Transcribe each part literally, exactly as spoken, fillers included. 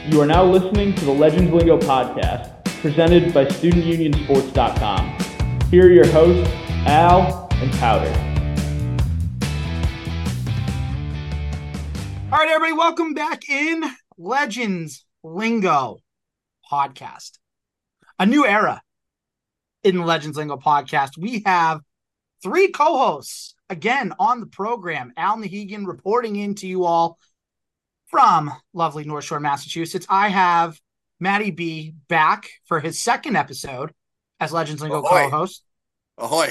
You are now listening to the Legends Lingo podcast, presented by Student Union Sports dot com. Here are your hosts, Al and Powder. All right, everybody, welcome back in Legends Lingo podcast. A new era in the Legends Lingo podcast. We have three co-hosts again on the program. Al Nahegan reporting in to you all from lovely North Shore, Massachusetts. I have Matty B back for his second episode as Legends Lingo Ahoy. co-host. Ahoy.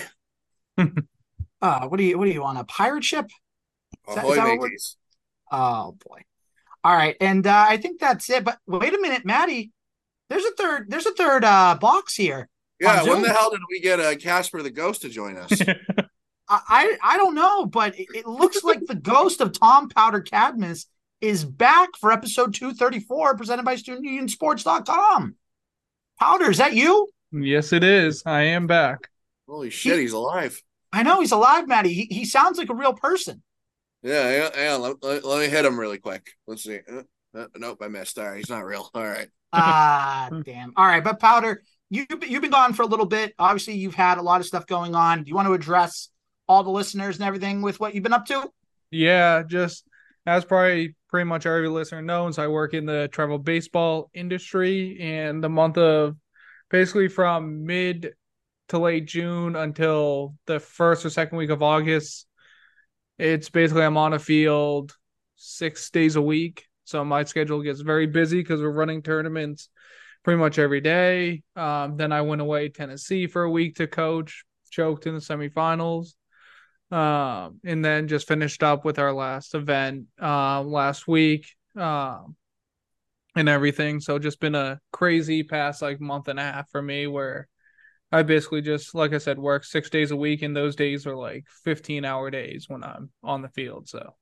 uh, what do you what do you want? A pirate ship? Is that- Ahoy, is that what we're- mateys. Oh boy. All right. And uh, I think that's it. But wait a minute, Matty. There's a third, there's a third uh box here. Yeah, on when Zoom. the hell did we get uh, Casper the Ghost to join us? I, I I don't know, but it, it looks like the ghost of Tom Powder Cadmus is back for episode two thirty-four, presented by Student Union Sports dot com. Powder, is that you? Yes, it is. I am back. Holy shit, he's alive. I know he's alive, Matty. He, he sounds like a real person. Yeah, yeah, yeah. Let, let, let me hit him really quick. Let's see. Uh, uh, nope, I missed. All right, he's not real. All right. Ah, damn. All right, but Powder, you, you've been gone for a little bit. Obviously, you've had a lot of stuff going on. Do you want to address all the listeners and everything with what you've been up to? Yeah, just as probably pretty much every listener knows, I work in the travel baseball industry, and the month of basically from mid to late June until the first or second week of August, it's basically I'm on a field six days a week. So my schedule gets very busy because we're running tournaments pretty much every day. Um, then I went away to Tennessee for a week to coach, choked in the semifinals. Um, and then just finished up with our last event uh, last week um, and everything. So just been a crazy past like month and a half for me where I basically just, like I said, work six days a week, and those days are like fifteen hour days when I'm on the field. So,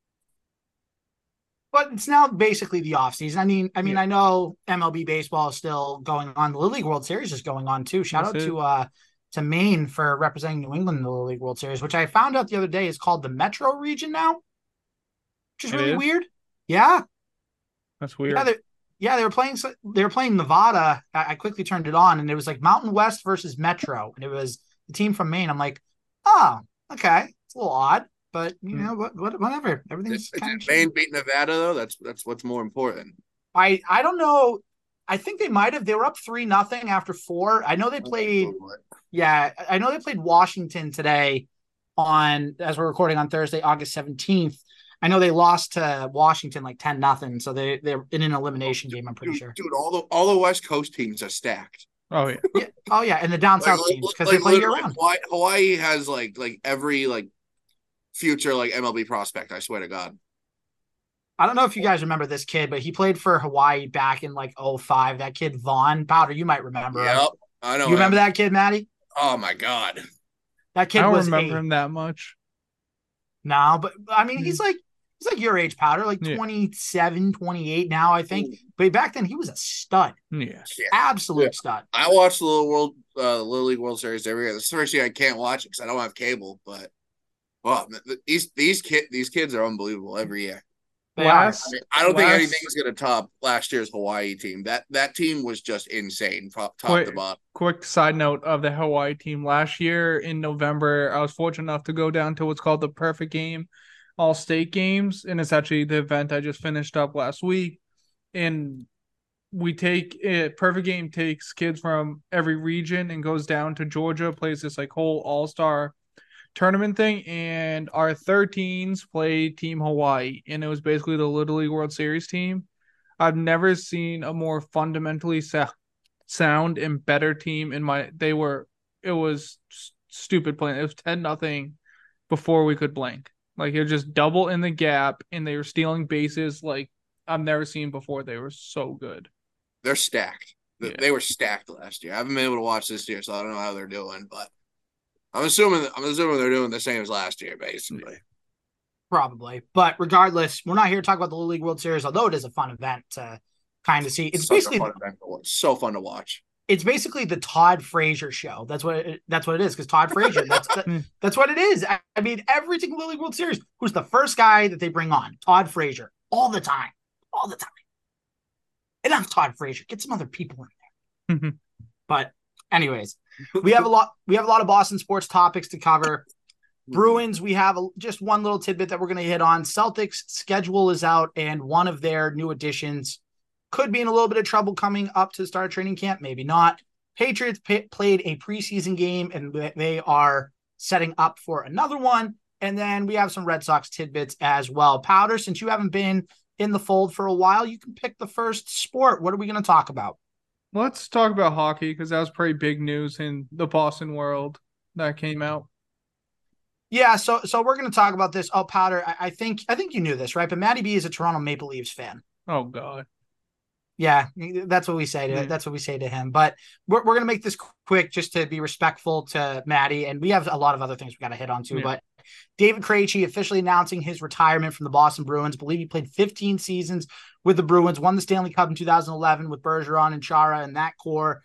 But it's now basically the off season. I mean, I mean, Yeah. I know M L B baseball is still going on. The Little League World Series is going on too. Shout Yes, out it to uh to Maine for representing New England in the Little League World Series, which I found out the other day is called the Metro region now, which is It really is? weird. Yeah, that's weird. yeah, they, yeah. They were playing. They were playing Nevada. I, I quickly turned it on, and it was like Mountain West versus Metro, and it was the team from Maine. I'm like, oh, okay, it's a little odd, but you Hmm. know, what, what, whatever. Everything's Did, kind did of. Maine beat Nevada, though? That's that's what's more important. I I don't know. I think they might have. They were up three nothing after four. I know they played. Yeah, I know they played Washington today on as we're recording on Thursday, August seventeenth. I know they lost to Washington like ten nothing, so they they're in an elimination game. I'm pretty dude, sure. Dude, all the all the West Coast teams are stacked. Oh, yeah. Yeah. Oh yeah, and the down south Like, teams because like, they play year literally, round. Hawaii, Hawaii has like like every like future like M L B prospect. I swear to God. I don't know if you guys remember this kid, but he played for Hawaii back in like oh five. That kid Vaughn Powder, you might remember him. Yep, I know. You remember him. that kid, Maddie? Oh my God. That kid I don't was remember a, him that much. No, but I mean, he's like he's like your age, Powder, like Yeah. twenty-seven, twenty-eight now, I think. But back then he was a stud, Yeah. Yeah. absolute Yeah. stud. I watch the Little World, uh, Little League World Series every year. This is the first year I can't watch it because I don't have cable. But well, these these kid these kids are unbelievable every year. They Last- I, mean, I don't think Last- anything's going to top last year's Hawaii team. That that team was just insane, top, top Wait. to bottom. Quick side note of the Hawaii team. Last year in November, I was fortunate enough to go down to what's called the Perfect Game All State Games. And it's actually the event I just finished up last week. And we take it, Perfect Game takes kids from every region and goes down to Georgia, plays this like whole all-star tournament thing. And our thirteens played Team Hawaii. And it was basically the Little League World Series team. I've never seen a more fundamentally sa- sound and better team in my they were it was s- stupid playing. It was ten nothing before we could blink. Like it was just double in the gap, and they were stealing bases like I've never seen before. They were so good. They're stacked. They- Yeah. They were stacked last year. I haven't been able to watch this year, so I don't know how they're doing. But I'm assuming I'm assuming they're doing the same as last year, basically. Probably. But regardless, we're not here to talk about the Little League World Series, although it is a fun event to kind of see. It's Such basically a fun event to watch. So fun to watch. it's basically the Todd Frazier show. That's what it, that's what it is. Because Todd Frazier, that's that, that's what it is. I, I mean, every single Little League World Series, who's the first guy that they bring on? Todd Frazier, all the time, all the time. enough Todd Frazier. Get some other people in there. But anyways, we have a lot. We have a lot of Boston sports topics to cover. Bruins, we have a, just one little tidbit that we're going to hit on. Celtics schedule is out, and one of their new additions could be in a little bit of trouble coming up to the start of training camp. Maybe not. Patriots p- played a preseason game, and they are setting up for another one. And then we have some Red Sox tidbits as well. Powder, since you haven't been in the fold for a while, you can pick the first sport. What are we going to talk about? Let's talk about hockey because that was pretty big news in the Boston world that came out. Yeah, so so we're going to talk about this. Oh, Powder, I, I think I think you knew this, right? But Matty B is a Toronto Maple Leafs fan. Oh God. Yeah, that's what we say to Yeah. that's what we say to him. But we're we're going to make this quick just to be respectful to Matty, and we have a lot of other things we got to hit on too. Yeah. But David Krejci officially announcing his retirement from the Boston Bruins. I believe he played fifteen seasons with the Bruins, won the Stanley Cup in two thousand eleven with Bergeron and Chara and that core.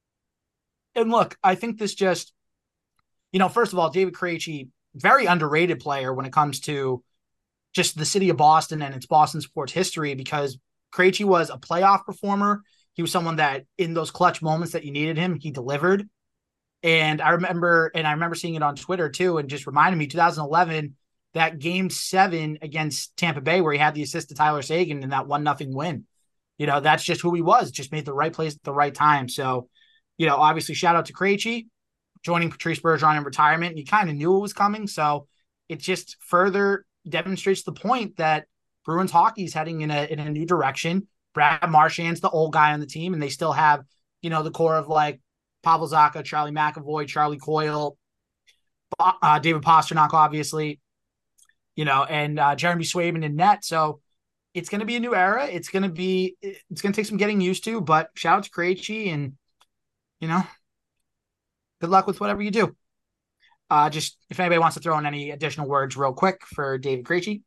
And look, I think this just, you know, first of all, David Krejci, very underrated player when it comes to just the city of Boston and its Boston sports history, because Krejci was a playoff performer. He was someone that in those clutch moments that you needed him, he delivered. And I remember, and I remember seeing it on Twitter too, and just reminded me, twenty eleven, that game seven against Tampa Bay, where he had the assist to Tyler Seguin in that one nothing win. You know, that's just who he was, just made the right plays at the right time. So, you know, obviously shout out to Krejci joining Patrice Bergeron in retirement. You kind of knew it was coming. So it just further demonstrates the point that Bruins hockey is heading in a, in a new direction. Brad Marchand's the old guy on the team, and they still have, you know, the core of like Pavel Zacha, Charlie McAvoy, Charlie Coyle, uh, David Pastrnak, obviously, you know, and uh, Jeremy Swayman in net. So it's going to be a new era. It's going to be, it's going to take some getting used to, but shout out to Krejci, and, you know, good luck with whatever you do. Uh, just if anybody wants to throw in any additional words real quick for David Krejci.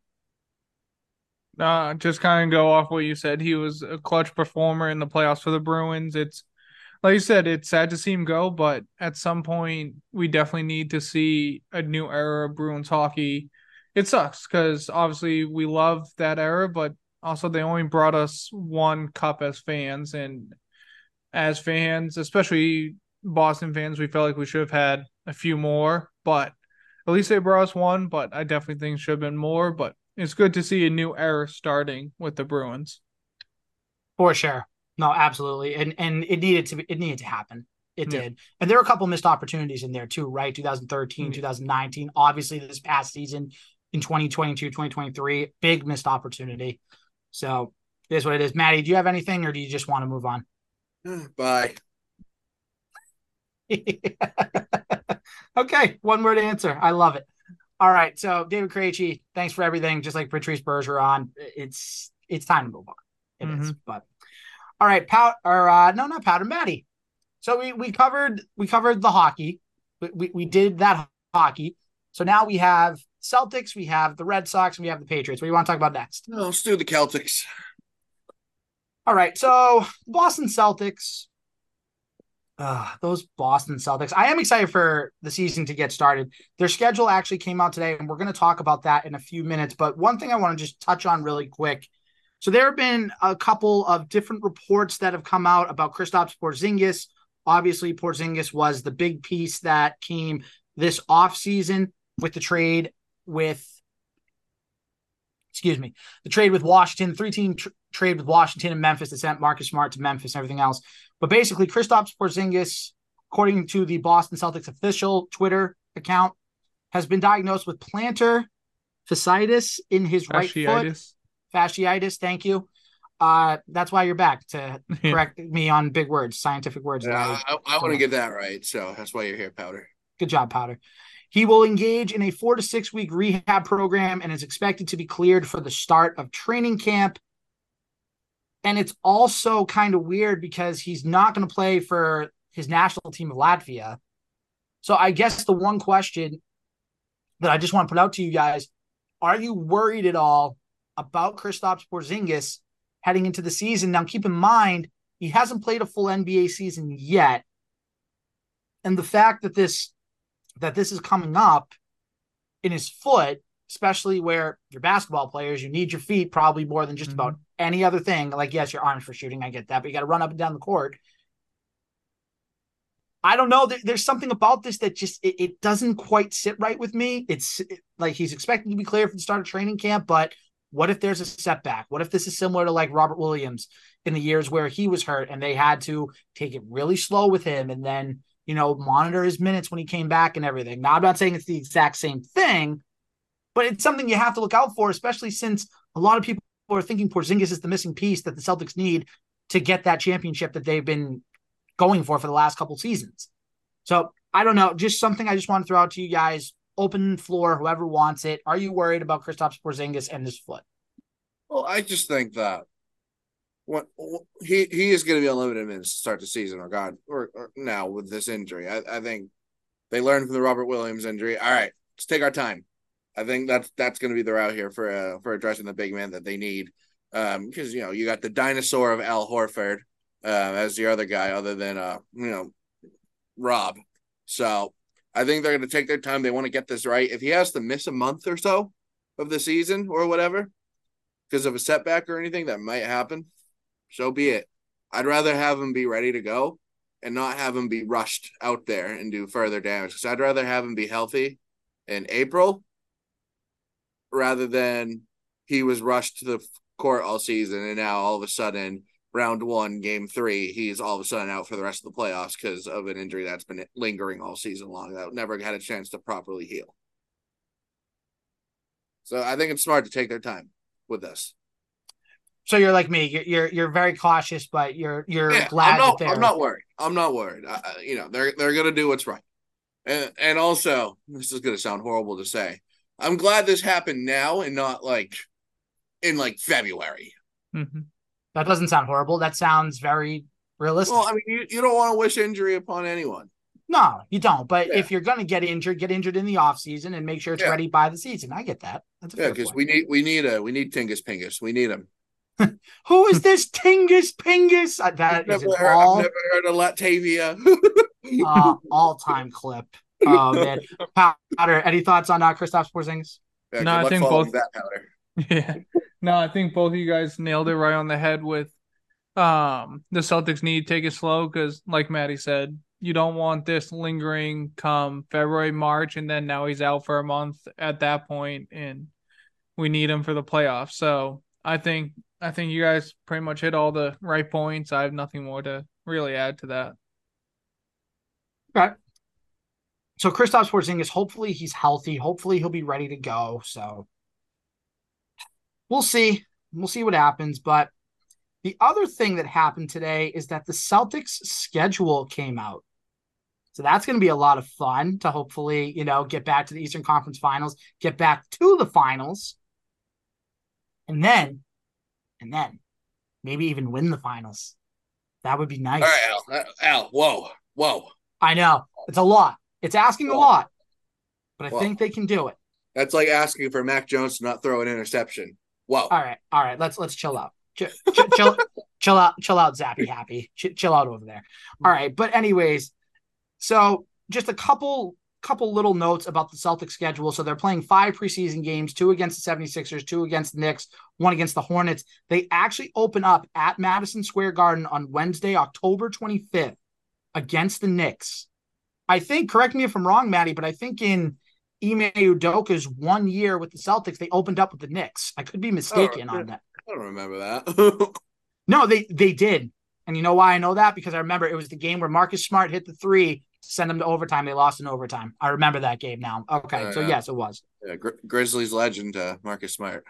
Uh, just kind of go off what you said. He was a clutch performer in the playoffs for the Bruins. It's like you said, it's sad to see him go, but at some point we definitely need to see a new era of Bruins hockey. It sucks because obviously we love that era, but also they only brought us one cup as fans, and as fans, especially Boston fans, we felt like we should have had a few more, but at least they brought us one, but I definitely think should have been more, but it's good to see a new era starting with the Bruins. For sure. No, absolutely. And and it needed to be, it needed to happen. It Yeah. did. And there were a couple missed opportunities in there too, right? twenty thirteen, Yeah. twenty nineteen, obviously this past season in twenty twenty-two, twenty twenty-three, big missed opportunity. So it is what it is. Maddie, do you have anything, or do you just want to move on? Bye. Okay, one word answer. I love it. All right, so David Krejci, thanks for everything. Just like Patrice Bergeron, it's it's time to move on. It Mhm. is, but all right, Pout or uh, no, not Powder, Maddie. So we we covered we covered the hockey. We, we we did that hockey. So now we have Celtics, we have the Red Sox, and we have the Patriots. What do you want to talk about next? No, let's do the Celtics. All right, so Boston Celtics. Uh, those Boston Celtics. I am excited for the season to get started. Their schedule actually came out today, and we're going to talk about that in a few minutes. But one thing I want to just touch on really quick. So there have been a couple of different reports that have come out about Kristaps Porzingis. Obviously, Porzingis was the big piece that came this offseason with the trade with, excuse me, the trade with Washington, three-team tr- trade with Washington and Memphis that sent Marcus Smart to Memphis and everything else. But basically, Kristaps Porzingis, according to the Boston Celtics official Twitter account, has been diagnosed with plantar fasciitis in his right foot. Fasciitis. Fasciitis, thank you. Uh, that's why you're back to Yeah. correct me on big words, scientific words. that Yeah, I- I, I want to get that right, so that's why you're here, Powder. Good job, Powder. He will engage in a four to six week rehab program and is expected to be cleared for the start of training camp. And it's also kind of weird because he's not going to play for his national team of Latvia. So I guess the one question that I just want to put out to you guys, are you worried at all about Kristaps Porzingis heading into the season? Now, keep in mind, he hasn't played a full N B A season yet. And the fact that this that this is coming up in his foot, especially where you're basketball players, you need your feet probably more than just Mhm. about any other thing, like, yes, your arms for shooting, I get that, but you got to run up and down the court. I don't know. There, there's something about this that just, it, it doesn't quite sit right with me. It's it, like he's expected to be clear for the start of training camp, but what if there's a setback? What if this is similar to like Robert Williams in the years where he was hurt and they had to take it really slow with him and then, you know, monitor his minutes when he came back and everything. Now, I'm not saying it's the exact same thing, but it's something you have to look out for, especially since a lot of people are thinking Porzingis is the missing piece that the Celtics need to get that championship that they've been going for for the last couple seasons. So I don't know, just something I just want to throw out to you guys. Open floor, whoever wants it. Are you worried about Kristaps Porzingis and this foot? Well, I just think that what he he is going to be unlimited minutes to start the season, or God, or, or now with this injury. I, I think they learned from the Robert Williams injury. All right, let's take our time. I think that's that's going to be the route here for uh, for addressing the big man that they need. Um, because you know you got the dinosaur of Al Horford uh, as the other guy, other than uh you know Rob. So I think they're going to take their time. They want to get this right. If he has to miss a month or so of the season or whatever because of a setback or anything that might happen, so be it. I'd rather have him be ready to go and not have him be rushed out there and do further damage. Because I'd rather have him be healthy in April rather than he was rushed to the court all season and now all of a sudden round one, game three, he's all of a sudden out for the rest of the playoffs because of an injury that's been lingering all season long that never had a chance to properly heal. So I think it's smart to take their time with this. So you're like me. You're you're, you're very cautious, but you're you're yeah, glad I'm not, that they're. I'm not worried. I'm not worried. I, you know, they're they're gonna do what's right. And and also, this is gonna sound horrible to say, I'm glad this happened now and not like in like February. Mm-hmm. That doesn't sound horrible. That sounds very realistic. Well, I mean, you, you don't want to wish injury upon anyone. No, you don't. But yeah. if you're going to get injured, get injured in the off season and make sure it's yeah. ready by the season. I get that. That's a yeah, because we need we need a we need Tingus Pingus. We need him. Who is this Tingus Pingus? Uh, that I've is never, heard, all, I've never heard of Latavia. uh, all-time clip. Oh man, Powder. Any thoughts on uh, Kristaps Porzingis? Yeah, no, I think both. That powder. Yeah, no, I think both of you guys nailed it right on the head with um the Celtics need to take it slow because, like Maddie said, you don't want this lingering come February, March, and then now he's out for a month at that point, and we need him for the playoffs. So I think I think you guys pretty much hit all the right points. I have nothing more to really add to that. Okay. So Kristaps Porzingis, hopefully he's healthy. Hopefully he'll be ready to go. So we'll see. We'll see what happens. But the other thing that happened today is that the Celtics schedule came out. So that's going to be a lot of fun to hopefully, you know, get back to the Eastern Conference Finals, get back to the finals, and then, and then maybe even win the finals. That would be nice. All right, Al. Al, whoa, whoa. I know. It's a lot. It's asking whoa. a lot, but I whoa. think they can do it. That's like asking for Mac Jones to not throw an interception. Whoa. All right. All right. Let's, let's chill out. Chill, chill, chill, chill out, chill out, Zappy Happy. Ch- chill out over there. All right. But anyways, so just a couple couple little notes about the Celtics schedule. So they're playing five preseason games, two against the seventy-sixers, two against the Knicks, one against the Hornets. They actually open up at Madison Square Garden on Wednesday, October twenty-fifth against the Knicks. I think, correct me if I'm wrong, Maddie, but I think in Ime Udoka's one year with the Celtics, they opened up with the Knicks. I could be mistaken oh, on that. I don't remember that. No, they they did. And you know why I know that? Because I remember it was the game where Marcus Smart hit the three to send them to overtime. They lost in overtime. I remember that game now. Okay, uh, so yes, it was. Yeah, Gri- Grizzlies legend, uh, Marcus Smart.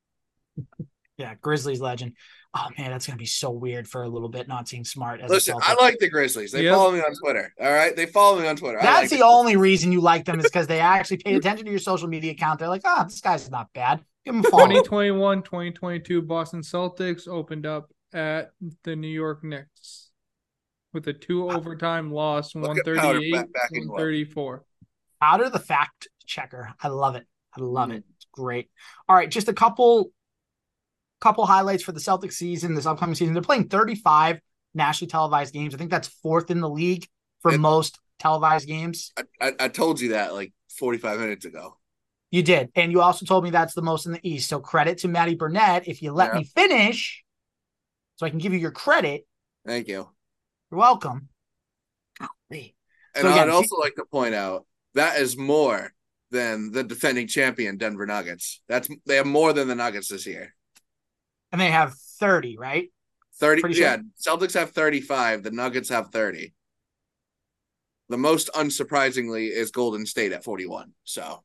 Yeah, Grizzlies legend. Oh, man, that's going to be so weird for a little bit not seeing Smart as Listen, a Celtic. I like the Grizzlies. They yep. follow me on Twitter. All right? They follow me on Twitter. That's like the it. only reason you like them is because they actually pay attention to your social media account. They're like, ah, oh, this guy's not bad. Give him a follow. twenty twenty-one twenty twenty-two Boston Celtics opened up at the New York Knicks with a two overtime loss, one thirty-eight one thirty-four. Powder the fact checker. I love it. I love mm-hmm. it. It's great. All right, just a couple couple highlights for the Celtics season, this upcoming season. They're playing thirty-five nationally televised games. I think that's fourth in the league for it, most televised games. I, I, I told you that like forty-five minutes ago. You did. And you also told me that's the most in the East. So credit to Matty Burnett. If you let Yeah. me finish so I can give you your credit, Thank you. you're welcome. Golly. And So I'd again, also like to point out that is more than the defending champion Denver Nuggets. That's they have more than the Nuggets this year. And they have thirty, right? thirty Pretty sure. Yeah, Celtics have thirty-five, the Nuggets have thirty. The most unsurprisingly is Golden State at forty-one. So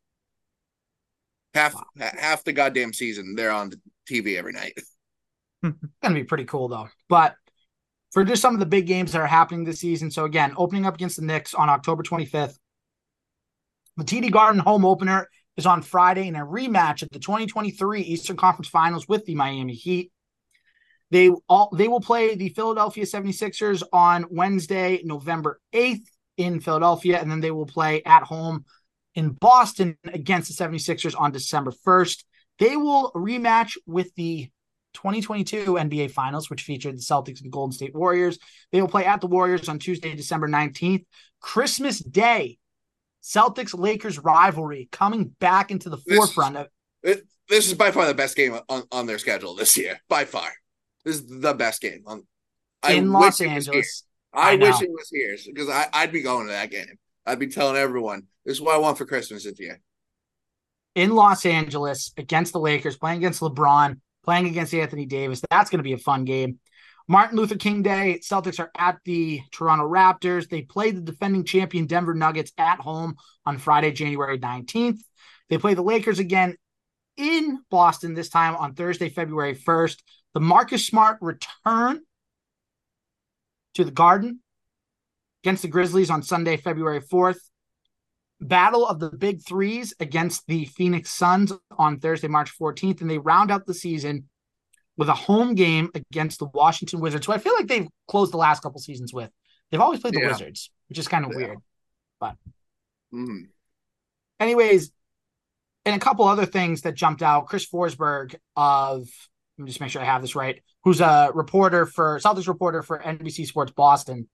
half Wow. half the goddamn season they're on the T V every night. Gonna be pretty cool though. But for just some of the big games that are happening this season. So again, opening up against the Knicks on October twenty-fifth. The T D Garden home opener is on Friday in a rematch of the twenty twenty-three Eastern Conference Finals with the Miami Heat. They all they will play the Philadelphia seventy-sixers on Wednesday, November eighth in Philadelphia, and then they will play at home in Boston against the seventy-sixers on December first. They will rematch with the twenty twenty-two N B A Finals, which featured the Celtics and Golden State Warriors. They will play at the Warriors on Tuesday, December nineteenth. Christmas Day, Celtics-Lakers rivalry coming back into the This- forefront of It, this is by far the best game on, on their schedule this year. By far. This is the best game. On, I in wish Los it was here. Angeles. I, I wish know. it was here because I, I'd be going to that game. I'd be telling everyone, this is what I want for Christmas this year. In Los Angeles against the Lakers, playing against LeBron, playing against Anthony Davis. That's going to be a fun game. Martin Luther King Day, Celtics are at the Toronto Raptors. They play the defending champion Denver Nuggets at home on Friday, January nineteenth. They play the Lakers again in Boston, this time on Thursday, February first. The Marcus Smart return to the Garden against the Grizzlies on Sunday, February fourth. Battle of the Big Threes against the Phoenix Suns on Thursday, March fourteenth. And they round out the season with a home game against the Washington Wizards, who I feel like they've closed the last couple seasons with. They've always played the Yeah. Wizards, which is kind of Yeah. weird. But Mm. anyways, and a couple other things that jumped out. Chris Forsberg of, let me just make sure I have this right, who's a reporter for, Celtics reporter for N B C Sports Boston.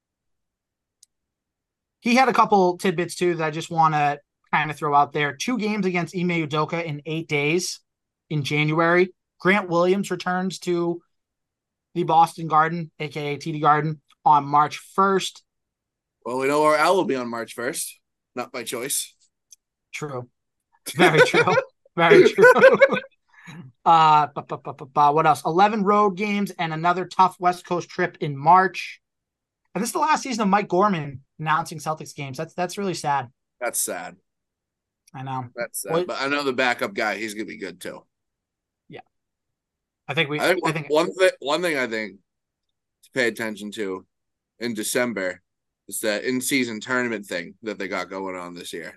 He had a couple tidbits too that I just want to kind of throw out there. Two games against Ime Udoka in eight days in January. Grant Williams returns to the Boston Garden, aka T D Garden, on March first. Well, we know our Al will be on March first. Not by choice. True. Very true. Very true. uh, bu- bu- bu- bu- bu- what else? eleven road games and another tough West Coast trip in March. And this is the last season of Mike Gorman announcing Celtics games. That's that's really sad. That's sad. I know. That's sad. Well- but I know the backup guy, he's gonna be good too. I think we. I think, I one, think one thing one thing I think to pay attention to in December is that in season tournament thing that they got going on this year.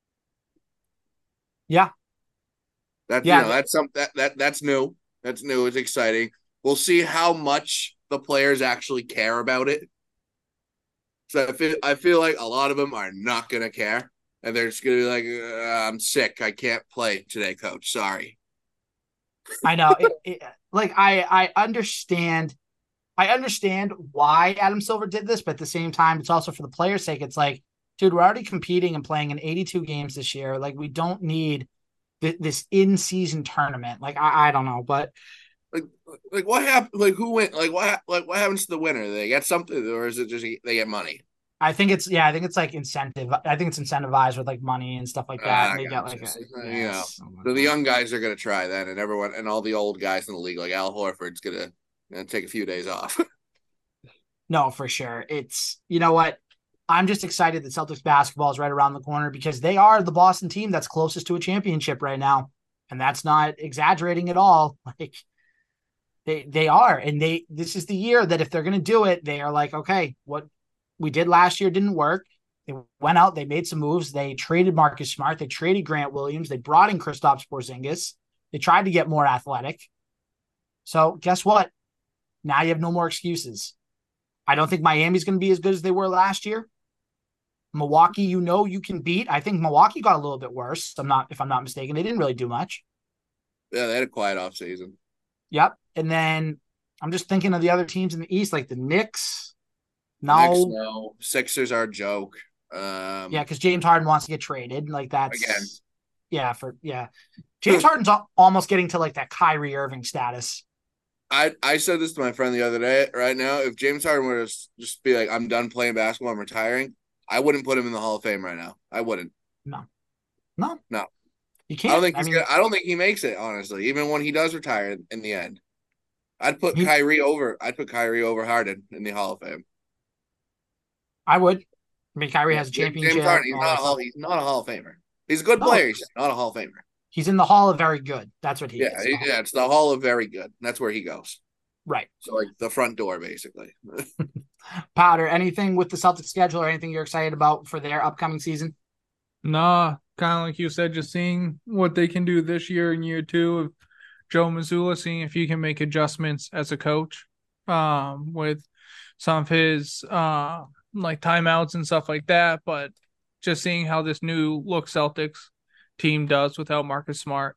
Yeah. That Yeah, you know, that's some that, that that's new. That's new. It's exciting. We'll see how much the players actually care about it. So I feel I feel like a lot of them are not gonna care, and they're just gonna be like, uh, "I'm sick. I can't play today, coach. Sorry." I know. It, it, like I, I understand. I understand why Adam Silver did this, but at the same time, it's also for the players' sake. It's like, dude, we're already competing and playing in eighty-two games this year. Like, we don't need th- this in-season tournament. Like, I, I don't know, but Like, like what happened? Like who went? Like what? Like what happens to the winner? They get something, or is it just they get money? I think it's yeah, I think it's like incentive. I think it's incentivized with like money and stuff like that. Ah, and they get gotcha. like a, So, you yes. know, Oh my So the God. young guys are gonna try that, and everyone and all the old guys in the league, like Al Horford's gonna, gonna take a few days off. No, for sure. It's, you know what? I'm just excited that Celtics basketball is right around the corner because they are the Boston team that's closest to a championship right now. And that's not exaggerating at all. Like they they are. And they this is the year that if they're gonna do it, they are like, okay, what we did last year didn't work. They went out, they made some moves, they traded Marcus Smart, they traded Grant Williams, they brought in Kristaps Porzingis, they tried to get more athletic. So guess what? Now you have no more excuses. I don't think Miami's going to be as good as they were last year. Milwaukee, you know, you can beat. I think Milwaukee got a little bit worse. I'm not, if I'm not mistaken, they didn't really do much. Yeah, they had a quiet off season. Yep. And then I'm just thinking of the other teams in the East, like the Knicks. No, Knicks, no. Sixers are a joke. Um, yeah, because James Harden wants to get traded. Like that's Again. Yeah, for yeah. James Harden's al- almost getting to like that Kyrie Irving status. I, I said this to my friend the other day. Right now, if James Harden were to just be like, I'm done playing basketball, I'm retiring, I wouldn't put him in the Hall of Fame right now. I wouldn't. No. No. No. You I can't. don't think I he's mean, gonna I don't think he makes it, honestly, even when he does retire in the end. I'd put he, Kyrie over I'd put Kyrie over Harden in the Hall of Fame. I would. I mean, Kyrie has a James championship. Harden, he's all not a that Hall stuff. he's not a Hall of Famer. He's a good No. player, he's not a Hall of Famer. He's in the Hall of Very Good. That's what he Yeah, is. he- yeah, it's the Hall of Very Good. That's where he goes. Right. So like the front door, basically. Powder, anything with the Celtics schedule or anything you're excited about for their upcoming season? Nah, kind of like you said, just seeing what they can do this year and year two of Joe Mazzulla, seeing if he can make adjustments as a coach, um, with some of his uh like timeouts and stuff like that. But just seeing how this new look Celtics team does without Marcus Smart.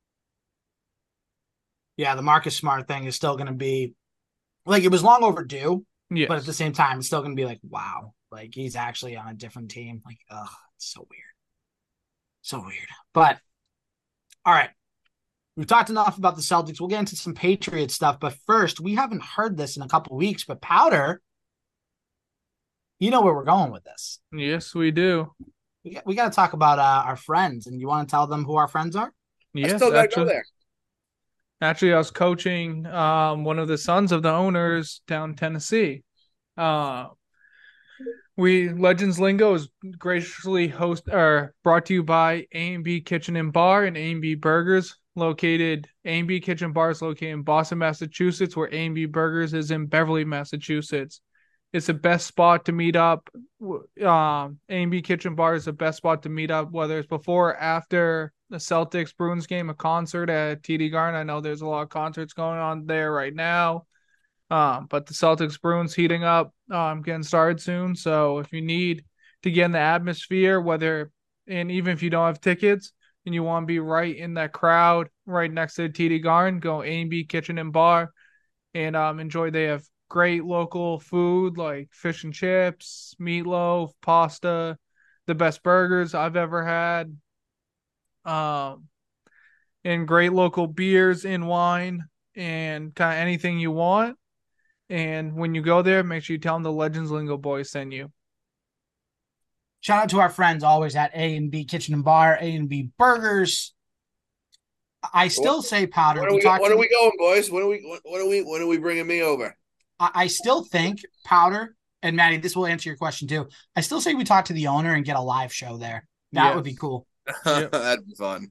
Yeah, the Marcus Smart thing is still going to be like it was long overdue, Yes. but at the same time, it's still going to be like, wow, like he's actually on a different team. Like, ugh, it's so weird. So weird. But all right. We've talked enough about the Celtics. We'll get into some Patriots stuff. But first, we haven't heard this in a couple weeks, but Powder, you know where we're going with this. Yes, we do. We got, we got to talk about uh, our friends, and you want to tell them who our friends are? Yes, I still gotta actually, go there. actually, I was coaching um one of the sons of the owners down in Tennessee. Uh, we Legends Lingo is graciously host or brought to you by A and B Kitchen and Bar and A and B Burgers, located A and B Kitchen Bar is located in Boston, Massachusetts, where A and B Burgers is in Beverly, Massachusetts. It's the best spot to meet up. Um, A and B Kitchen Bar is the best spot to meet up, whether it's before or after the Celtics Bruins game, a concert at T D Garden. I know there's a lot of concerts going on there right now. Um, but the Celtics Bruins heating up, um, getting started soon. So if you need to get in the atmosphere, whether and even if you don't have tickets and you want to be right in that crowd, right next to the T D Garden, go A and B Kitchen and Bar and um enjoy. They have great local food like fish and chips, meatloaf, pasta, the best burgers I've ever had. Um, and great local beers and wine and kind of anything you want. And when you go there, make sure you tell them the Legends Lingo boys sent you. Shout out to our friends always at A and B Kitchen and Bar, A and B Burgers. I still What- say, Powder. When are we we, talked when to- are we going, boys? When are we when are we when are we bringing me over? I, I still think, Powder, and Maddie, this will answer your question too. I still say we talk to the owner and get a live show there. That Yes. would be cool. Yep. That'd be fun.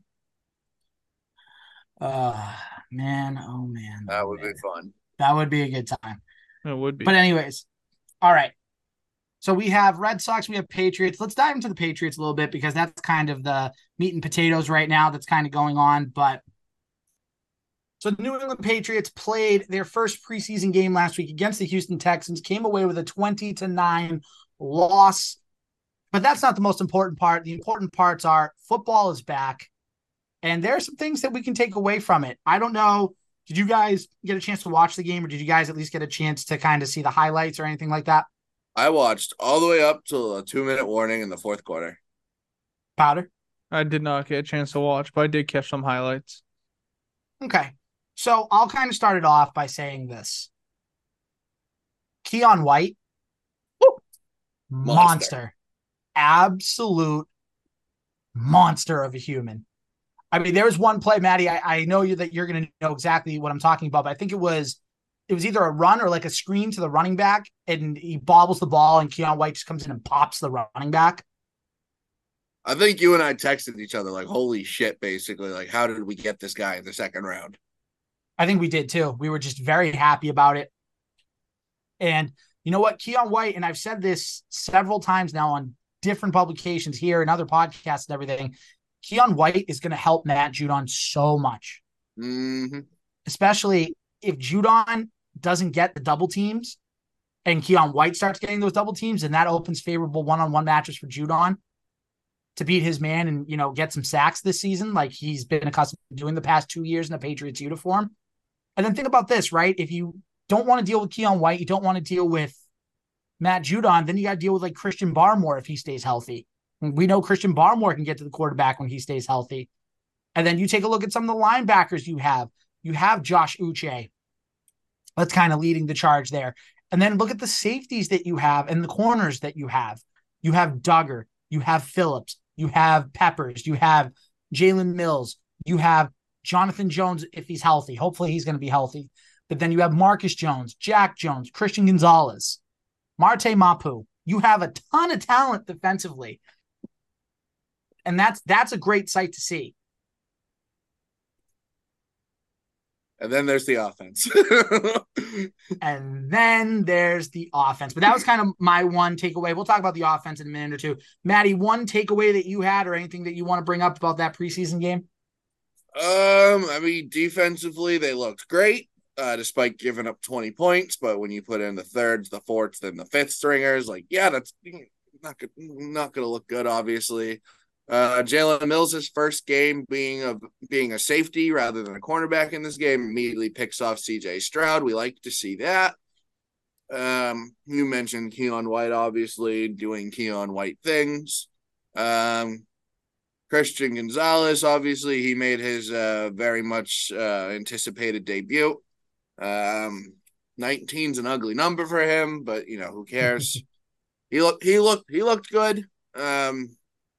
Uh man, oh man. That oh, would man. be fun. That would be a good time. It would be. But anyways, all right. So we have Red Sox, we have Patriots. Let's dive into the Patriots a little bit because that's kind of the meat and potatoes right now that's kind of going on. But so the New England Patriots played their first preseason game last week against the Houston Texans, came away with a twenty to nine loss. But that's not the most important part. The important parts are football is back. And there are some things that we can take away from it. I don't know. Did you guys get a chance to watch the game, or did you guys at least get a chance to kind of see the highlights or anything like that? I watched all the way up to a two minute warning in the fourth quarter. Powder? I did not get a chance to watch, but I did catch some highlights. Okay. So I'll kind of start it off by saying this. Keon White, monster. Monster. Absolute monster of a human. I mean, there was one play, Maddie. I, I know you that you're going to know exactly what I'm talking about, but I think it was it was either a run or like a screen to the running back, and he bobbles the ball, and Keon White just comes in and pops the running back. I think you and I texted each other like, holy shit, basically. Like, how did we get this guy in the second round? I think we did too. We were just very happy about it. And you know what? Keon White, and I've said this several times now on different publications here and other podcasts and everything, Keon White is going to help Matt Judon so much. Mm-hmm. Especially if Judon doesn't get the double teams and Keon White starts getting those double teams, and that opens favorable one-on-one matches for Judon to beat his man and, you know, get some sacks this season like he's been accustomed to doing the past two years in the Patriots uniform. And then think about this, right? If you don't want to deal with Keon White, you don't want to deal with Matt Judon, then you got to deal with like Christian Barmore if he stays healthy. We know Christian Barmore can get to the quarterback when he stays healthy. And then you take a look at some of the linebackers you have. You have Josh Uche. That's kind of leading the charge there. And then look at the safeties that you have and the corners that you have. You have Duggar. You have Phillips. You have Peppers. You have Jalen Mills. You have Jonathan Jones if he's healthy. Hopefully he's going to be healthy. But then you have Marcus Jones, Jack Jones, Christian Gonzalez, Marte Mapu. You have a ton of talent defensively. And that's that's a great sight to see. And then there's the offense. And then there's the offense. But that was kind of my one takeaway. We'll talk about the offense in a minute or two. Maddie, one takeaway that you had or anything that you want to bring up about that preseason game? Um, I mean, defensively, they looked great, uh, despite giving up twenty points. But when you put in the thirds, the fourths, then the fifth stringers, like, yeah, that's not good, not going to look good, obviously. Uh, Jalen Mills' first game being a being a safety rather than a cornerback in this game immediately picks off C J Stroud. We like to see that. Um, you mentioned Keon White, obviously doing Keon White things. Um, Christian Gonzalez, obviously, he made his uh, very much uh, anticipated debut. Um, nineteen's an ugly number for him, but you know who cares? he looked he looked he looked good. Um.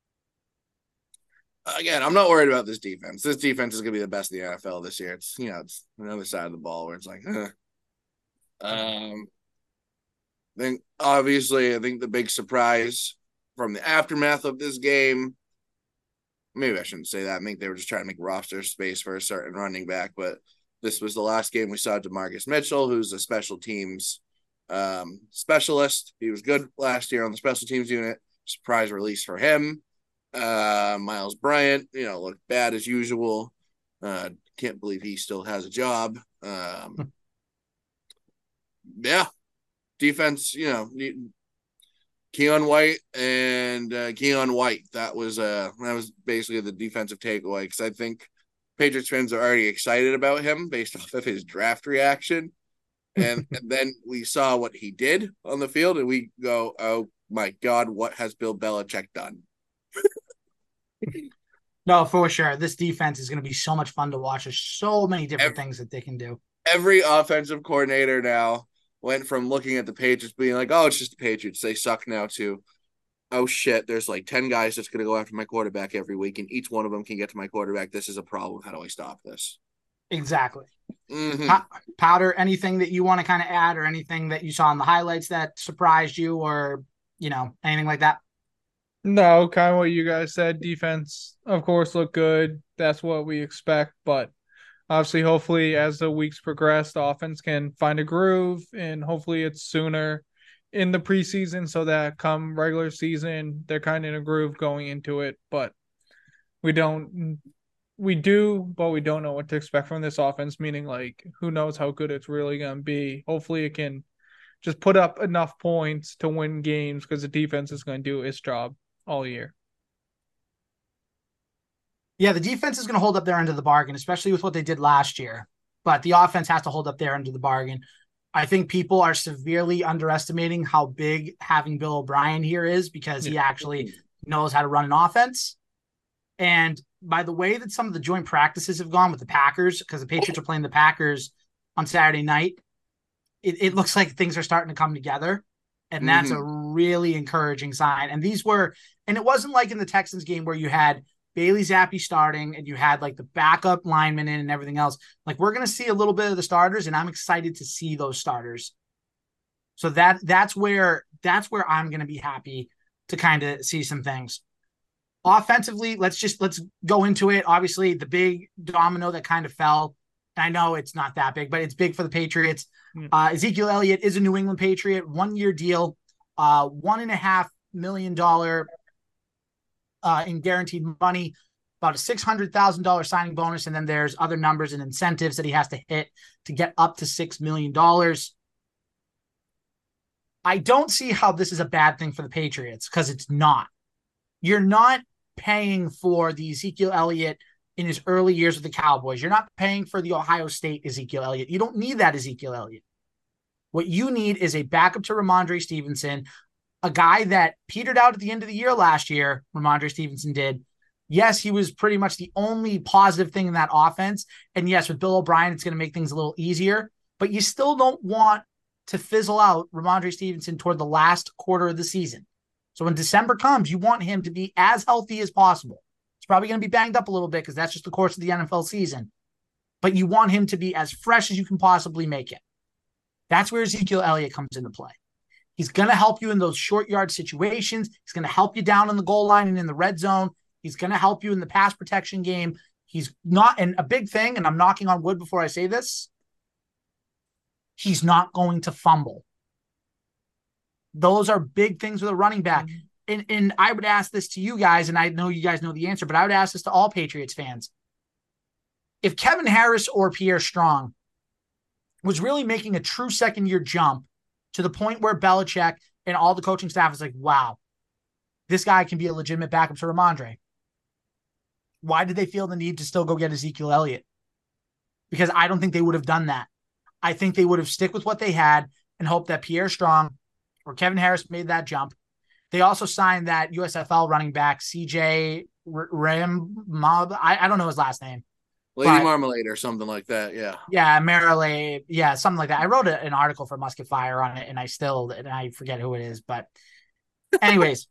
Again, I'm not worried about this defense. This defense is going to be the best in the N F L this year. It's, you know, it's another side of the ball where it's like, eh. um, I think obviously, I think the big surprise from the aftermath of this game, maybe I shouldn't say that. I think they were just trying to make roster space for a certain running back, but this was the last game we saw DeMarcus Mitchell, who's a special teams um, specialist. He was good last year on the special teams unit. Surprise release for him. Uh, Miles Bryant, you know, looked bad as usual. Uh, can't believe he still has a job. Um, yeah, defense, you know, Keon White and uh, Keon White. That was uh, that was basically the defensive takeaway because I think Patriots fans are already excited about him based off of his draft reaction, and, and then we saw what he did on the field, and we go, "Oh my God, what has Bill Belichick done?" No, for sure. This defense is going to be so much fun to watch. There's so many different every, things that they can do. Every offensive coordinator now went from looking at the Patriots being like, oh, it's just the Patriots. They suck now to, oh, shit, there's like ten guys that's going to go after my quarterback every week, and each one of them can get to my quarterback. This is a problem. How do I stop this? Exactly. Mm-hmm. Powder, anything that you want to kind of add or anything that you saw in the highlights that surprised you or, you know, anything like that? No, kind of what you guys said. Defense, of course, looked good. That's what we expect. But obviously, hopefully, as the weeks progress, the offense can find a groove, and hopefully it's sooner in the preseason so that come regular season, they're kind of in a groove going into it. But we don't, we do, but we don't know what to expect from this offense, meaning like, who knows how good it's really going to be. Hopefully it can just put up enough points to win games because the defense is going to do its job all year. Yeah, the defense is going to hold up their end of the bargain, especially with what they did last year. But the offense has to hold up their end of the bargain. I think people are severely underestimating how big having Bill O'Brien here is because he actually knows how to run an offense. And by the way that some of the joint practices have gone with the Packers, because the Patriots are playing the Packers on Saturday night, it, it looks like things are starting to come together. And that's mm-hmm. a really encouraging sign. And these were, and it wasn't like in the Texans game where you had Bailey Zappi starting and you had like the backup linemen in and everything else. Like we're going to see a little bit of the starters, and I'm excited to see those starters. So that that's where that's where I'm going to be happy to kind of see some things. Offensively, let's just let's go into it. Obviously, the big domino that kind of fell. I know it's not that big, but it's big for the Patriots. Uh, Ezekiel Elliott is a New England Patriot, one-year deal, uh, one and a half million dollar uh, in guaranteed money, about a six hundred thousand dollars signing bonus, and then there's other numbers and incentives that he has to hit to get up to six million dollars. I don't see how this is a bad thing for the Patriots because it's not. You're not paying for the Ezekiel Elliott in his early years with the Cowboys. You're not paying for the Ohio State Ezekiel Elliott. You don't need that Ezekiel Elliott. What you need is a backup to Ramondre Stevenson, a guy that petered out at the end of the year last year, Ramondre Stevenson did. Yes, he was pretty much the only positive thing in that offense. And yes, with Bill O'Brien, it's going to make things a little easier. But you still don't want to fizzle out Ramondre Stevenson toward the last quarter of the season. So when December comes, you want him to be as healthy as possible. He's probably going to be banged up a little bit because that's just the course of the N F L season. But you want him to be as fresh as you can possibly make it. That's where Ezekiel Elliott comes into play. He's going to help you in those short yard situations. He's going to help you down in the goal line and in the red zone. He's going to help you in the pass protection game. He's not, and a big thing, and I'm knocking on wood before I say this, he's not going to fumble. Those are big things with a running back. Mm-hmm. And, and I would ask this to you guys, and I know you guys know the answer, but I would ask this to all Patriots fans. If Kevin Harris or Pierre Strong was really making a true second-year jump to the point where Belichick and all the coaching staff is like, wow, this guy can be a legitimate backup to Ramondre, why did they feel the need to still go get Ezekiel Elliott? Because I don't think they would have done that. I think they would have stick with what they had and hope that Pierre Strong or Kevin Harris made that jump. They also signed that U S F L running back, C J Ram, I, I don't know his last name. Lady but, Marmalade or something like that, yeah. Yeah, Marmalade, yeah, something like that. I wrote a, an article for Musket Fire on it, and I still, and I forget who it is. But anyways,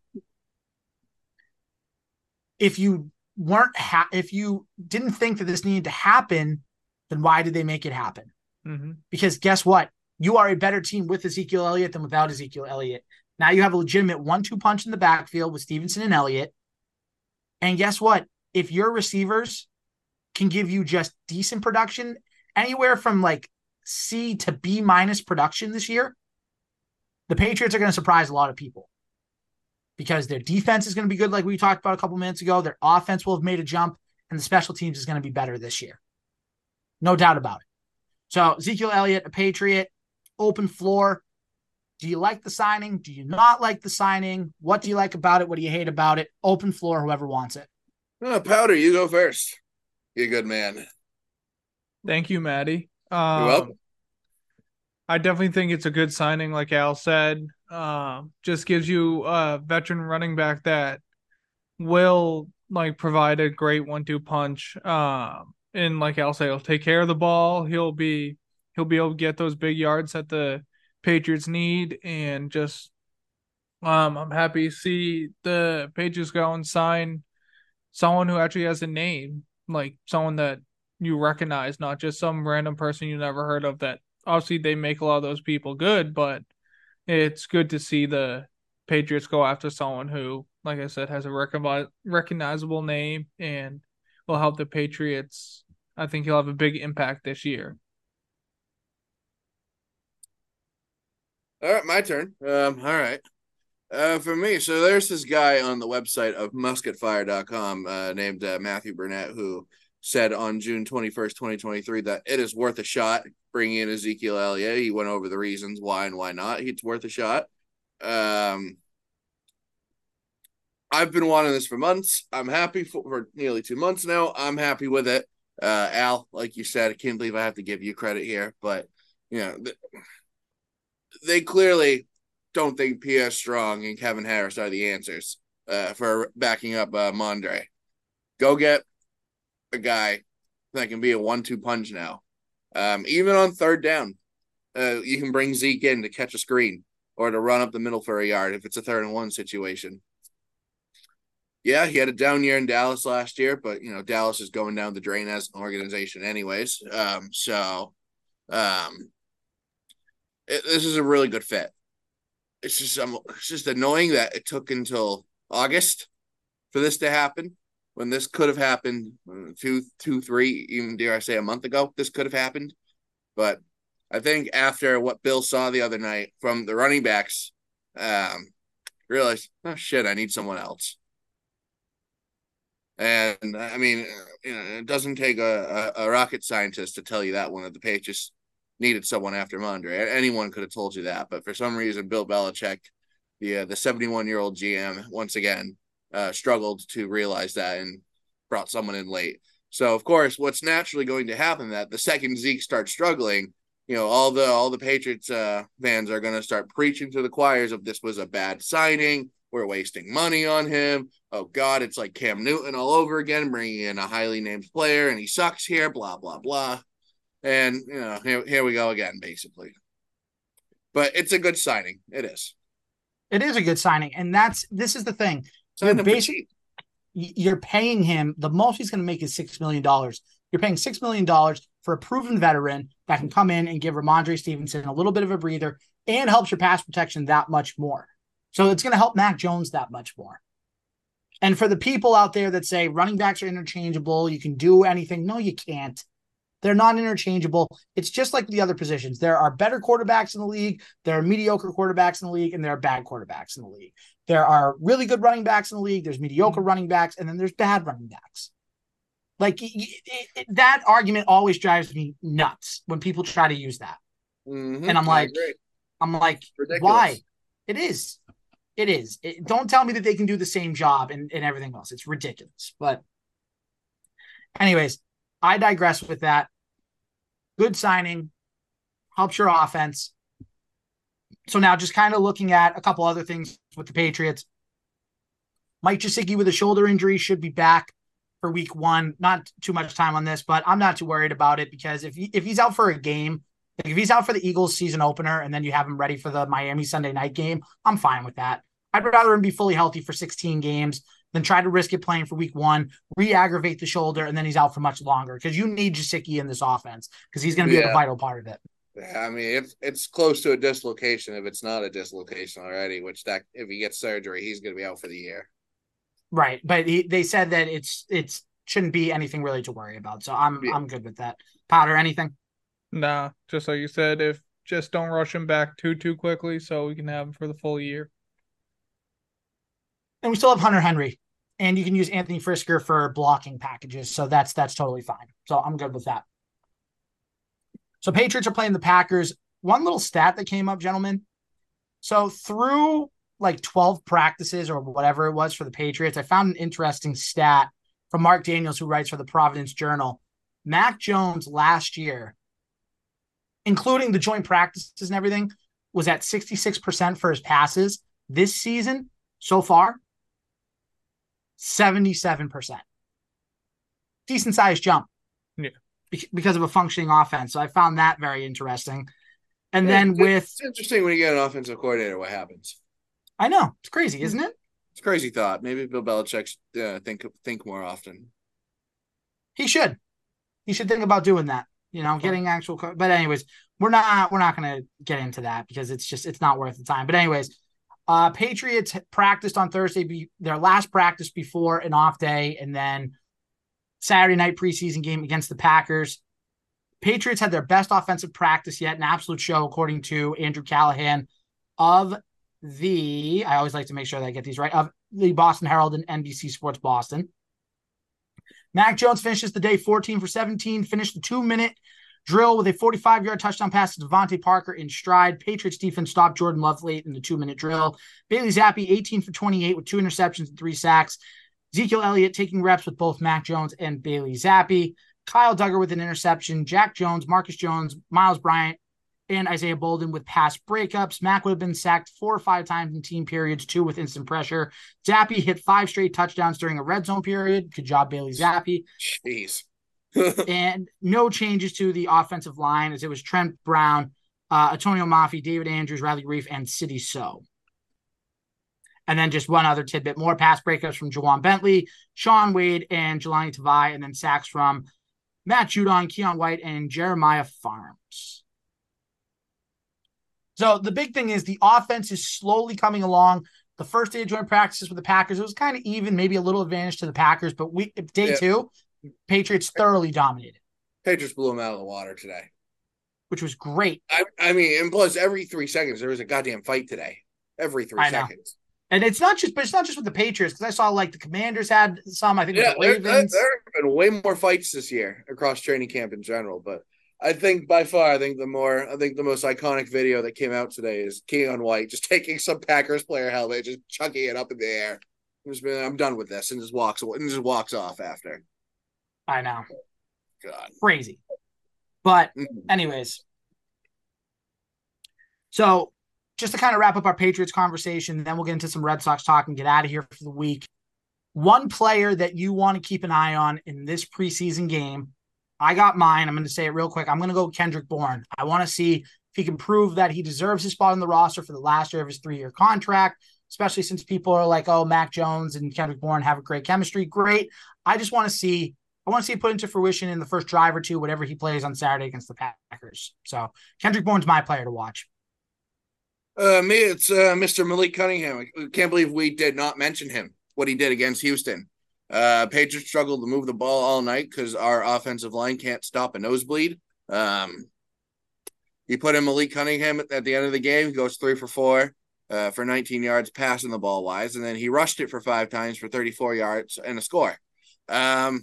if you weren't, ha- if you didn't think that this needed to happen, then why did they make it happen? Mm-hmm. Because guess what? You are a better team with Ezekiel Elliott than without Ezekiel Elliott. Now you have a legitimate one two punch in the backfield with Stevenson and Elliott. And guess what? If your receivers can give you just decent production, anywhere from like C to B minus production this year, the Patriots are going to surprise a lot of people because their defense is going to be good, like we talked about a couple minutes ago. Their offense will have made a jump, and the special teams is going to be better this year. No doubt about it. So Ezekiel Elliott, a Patriot, open floor. Do you like the signing? Do you not like the signing? What do you like about it? What do you hate about it? Open floor, whoever wants it. Oh, Powder, you go first. You're a good man. Thank you, Maddie. Um, You're welcome. I definitely think it's a good signing, like Al said. Uh, just gives you a veteran running back that will like provide a great one-two punch. Uh, and like Al said, he'll take care of the ball. He'll be he'll be able to get those big yards that the Patriots need, and just um, I'm happy to see the Patriots go and sign someone who actually has a name, like someone that you recognize, not just some random person you never heard of. That obviously they make a lot of those people good, but it's good to see the Patriots go after someone who, like I said, has a rec- recognizable name and will help the Patriots. I think he'll have a big impact this year. All right, my turn. Um, all right. Uh, for me, so there's this guy on the website of musket fire dot com uh, named uh, Matthew Burnett, who said on June twenty-first, twenty twenty-three, that it is worth a shot bringing in Ezekiel Elliott. He went over the reasons why and why not. It's worth a shot. Um, I've been wanting this for months. I'm happy for, for nearly two months now. I'm happy with it. Uh, Al, like you said, I can't believe I have to give you credit here, but, you know, th- they clearly don't think Pierre Strong and Kevin Harris are the answers uh, for backing up uh, Mondre. Go get a guy that can be a one two punch now. Um, even on third down, uh, you can bring Zeke in to catch a screen or to run up the middle for a yard if it's a third and one situation. Yeah, he had a down year in Dallas last year, but, you know, Dallas is going down the drain as an organization anyways. Um, so um, it, this is a really good fit. It's just um, it's just annoying that it took until August for this to happen, when this could have happened two, two, three, even dare I say a month ago, this could have happened. But I think after what Bill saw the other night from the running backs, um, realized, oh, shit, I need someone else. And, I mean, you know, it doesn't take a, a, a rocket scientist to tell you that one of the Patriots needed someone after Mondre. Anyone could have told you that. But for some reason, Bill Belichick, the uh, the seventy-one-year-old G M, once again, uh, struggled to realize that and brought someone in late. So, of course, what's naturally going to happen that the second Zeke starts struggling, you know, all the all the Patriots uh, fans are going to start preaching to the choirs of this was a bad signing. We're wasting money on him. Oh, God, it's like Cam Newton all over again, bringing in a highly named player, and he sucks here, blah, blah, blah. And, you know, here, here we go again, basically. But it's a good signing. It is. It is a good signing. And that's this is the thing. Sign You're, him for basi- cheap. you're paying him, the most he's going to make is six million dollars. You're paying six million dollars for a proven veteran that can come in and give Ramondre Stevenson a little bit of a breather and helps your pass protection that much more. So it's going to help Mac Jones that much more. And for the people out there that say running backs are interchangeable, you can do anything. No, you can't. They're not interchangeable. It's just like the other positions. There are better quarterbacks in the league. There are mediocre quarterbacks in the league, and there are bad quarterbacks in the league. There are really good running backs in the league. There's mediocre running backs, and then there's bad running backs. Like it, it, it, that argument always drives me nuts when people try to use that. Mm-hmm. And I'm like, I'm like, why? It is. It is. It, don't tell me that they can do the same job and, and everything else. It's ridiculous. But anyways, I digress with that. Good signing. Helps your offense. So now just kind of looking at a couple other things with the Patriots. Mike Gesicki with a shoulder injury should be back for week one. Not too much time on this, but I'm not too worried about it because if he, if he's out for a game, like if he's out for the Eagles season opener and then you have him ready for the Miami Sunday night game, I'm fine with that. I'd rather him be fully healthy for sixteen games than try to risk it playing for week one, re-aggravate the shoulder, and then he's out for much longer because you need Gesicki in this offense because he's going to be yeah. a vital part of it. Yeah, I mean, it's it's close to a dislocation if it's not a dislocation already, which that if he gets surgery, he's going to be out for the year. Right, but he, they said that it's it's shouldn't be anything really to worry about, so I'm yeah. I'm good with that. Powder, anything? Nah, just like you said, if just don't rush him back too too quickly, so we can have him for the full year. And we still have Hunter Henry, and you can use Anthony Frisker for blocking packages, so that's that's totally fine. So I'm good with that. So Patriots are playing the Packers. One little stat that came up, gentlemen. So through like twelve practices or whatever it was for the Patriots, I found an interesting stat from Mark Daniels, who writes for the Providence Journal. Mac Jones last year, including the joint practices and everything, was at sixty-six percent for his passes. This season, so far, seventy-seven percent. Decent sized jump. Yeah. Because of a functioning offense. So I found that very interesting. And yeah, then it's, with... It's interesting when you get an offensive coordinator, what happens. I know. It's crazy, isn't it? It's a crazy thought. Maybe Bill Belichick should uh, think, think more often. He should. He should think about doing that. You know, getting actual... Co- but anyways, we're not we're not going to get into that because it's just it's not worth the time. But anyways, uh, Patriots practiced on Thursday, be, their last practice before an off day, and then Saturday night preseason game against the Packers. Patriots had their best offensive practice yet, an absolute show, according to Andrew Callahan of the, I always like to make sure that I get these right, of the Boston Herald and N B C Sports Boston. Mac Jones finishes the day fourteen for seventeen, finished the two-minute drill with a forty-five-yard touchdown pass to Devontae Parker in stride. Patriots defense stopped Jordan Love late in the two-minute drill. Bailey Zappi, eighteen for twenty-eight with two interceptions and three sacks. Ezekiel Elliott taking reps with both Mac Jones and Bailey Zappi. Kyle Duggar with an interception. Jack Jones, Marcus Jones, Miles Bryant, and Isaiah Bolden with pass breakups. Mac would have been sacked four or five times in team periods, two with instant pressure. Zappi hit five straight touchdowns during a red zone period. Good job, Bailey Zappi. Jeez. And no changes to the offensive line as it was Trent Brown, uh, Antonio Mafi, David Andrews, Riley Reef, and City So. And then just one other tidbit, more pass breakups from Jawan Bentley, Sean Wade, and Jelani Tavai, and then sacks from Matt Judon, Keon White, and Jeremiah Farms. So the big thing is the offense is slowly coming along. The first day of joint practices with the Packers, it was kind of even, maybe a little advantage to the Packers, but we day yeah. two, Patriots thoroughly dominated. Patriots blew them out of the water today. Which was great. I, I mean, and plus every three seconds, there was a goddamn fight today. Every three I seconds. Know. And it's not just, but it's not just with the Patriots, because I saw like the Commanders had some. I think yeah, the Ravens. There, there, there have been way more fights this year across training camp in general. But I think by far, I think the more, I think the most iconic video that came out today is Keon White just taking some Packers player helmet, just chucking it up in the air. I'm, just, I'm done with this, and just walks and just walks off after. I know. God, crazy. But anyways, So just to kind of wrap up our Patriots conversation, then we'll get into some Red Sox talk and get out of here for the week. One player that you want to keep an eye on in this preseason game, I got mine. I'm going to say it real quick. I'm going to go Kendrick Bourne. I want to see if he can prove that he deserves his spot on the roster for the last year of his three-year contract, especially since people are like, oh, Mac Jones and Kendrick Bourne have a great chemistry. Great. I just want to see I want to see it put into fruition in the first drive or two, whatever he plays on Saturday against the Packers. So Kendrick Bourne's my player to watch. Uh, me, it's uh, Mister Malik Cunningham. I can't believe we did not mention him, what he did against Houston. Uh, Patriots struggled to move the ball all night because our offensive line can't stop a nosebleed. Um, he put in Malik Cunningham at, at the end of the game. He goes three for four uh, for nineteen yards passing the ball wise, and then he rushed it for five times for thirty-four yards and a score. Um,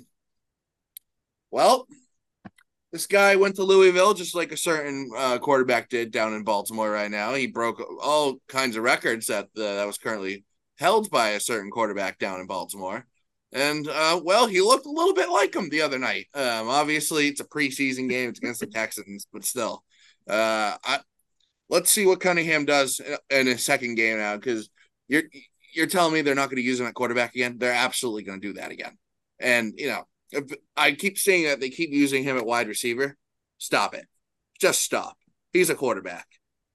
well, this guy went to Louisville just like a certain uh, quarterback did down in Baltimore right now. He broke all kinds of records that uh, that was currently held by a certain quarterback down in Baltimore. And, uh, well, he looked a little bit like him the other night. Um, obviously, it's a preseason game. It's against the Texans, but still. Uh, I, let's see what Cunningham does in his second game now, because you're, you're telling me they're not going to use him at quarterback again? They're absolutely going to do that again. And, you know, if I keep seeing that they keep using him at wide receiver. Stop it. Just stop. He's a quarterback.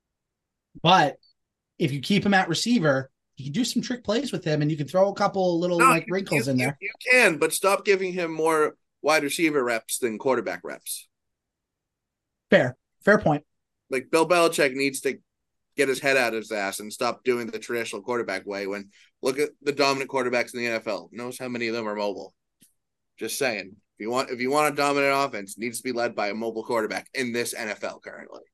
But if you keep him at receiver, you can do some trick plays with him, and you can throw a couple little no, like wrinkles you, in there. You, you can, but stop giving him more wide receiver reps than quarterback reps. Fair, fair point. Like Bill Belichick needs to get his head out of his ass and stop doing the traditional quarterback way. When look at the dominant quarterbacks in the N F L, knows how many of them are mobile. Just saying, if you want, if you want a dominant offense, it needs to be led by a mobile quarterback in this N F L currently.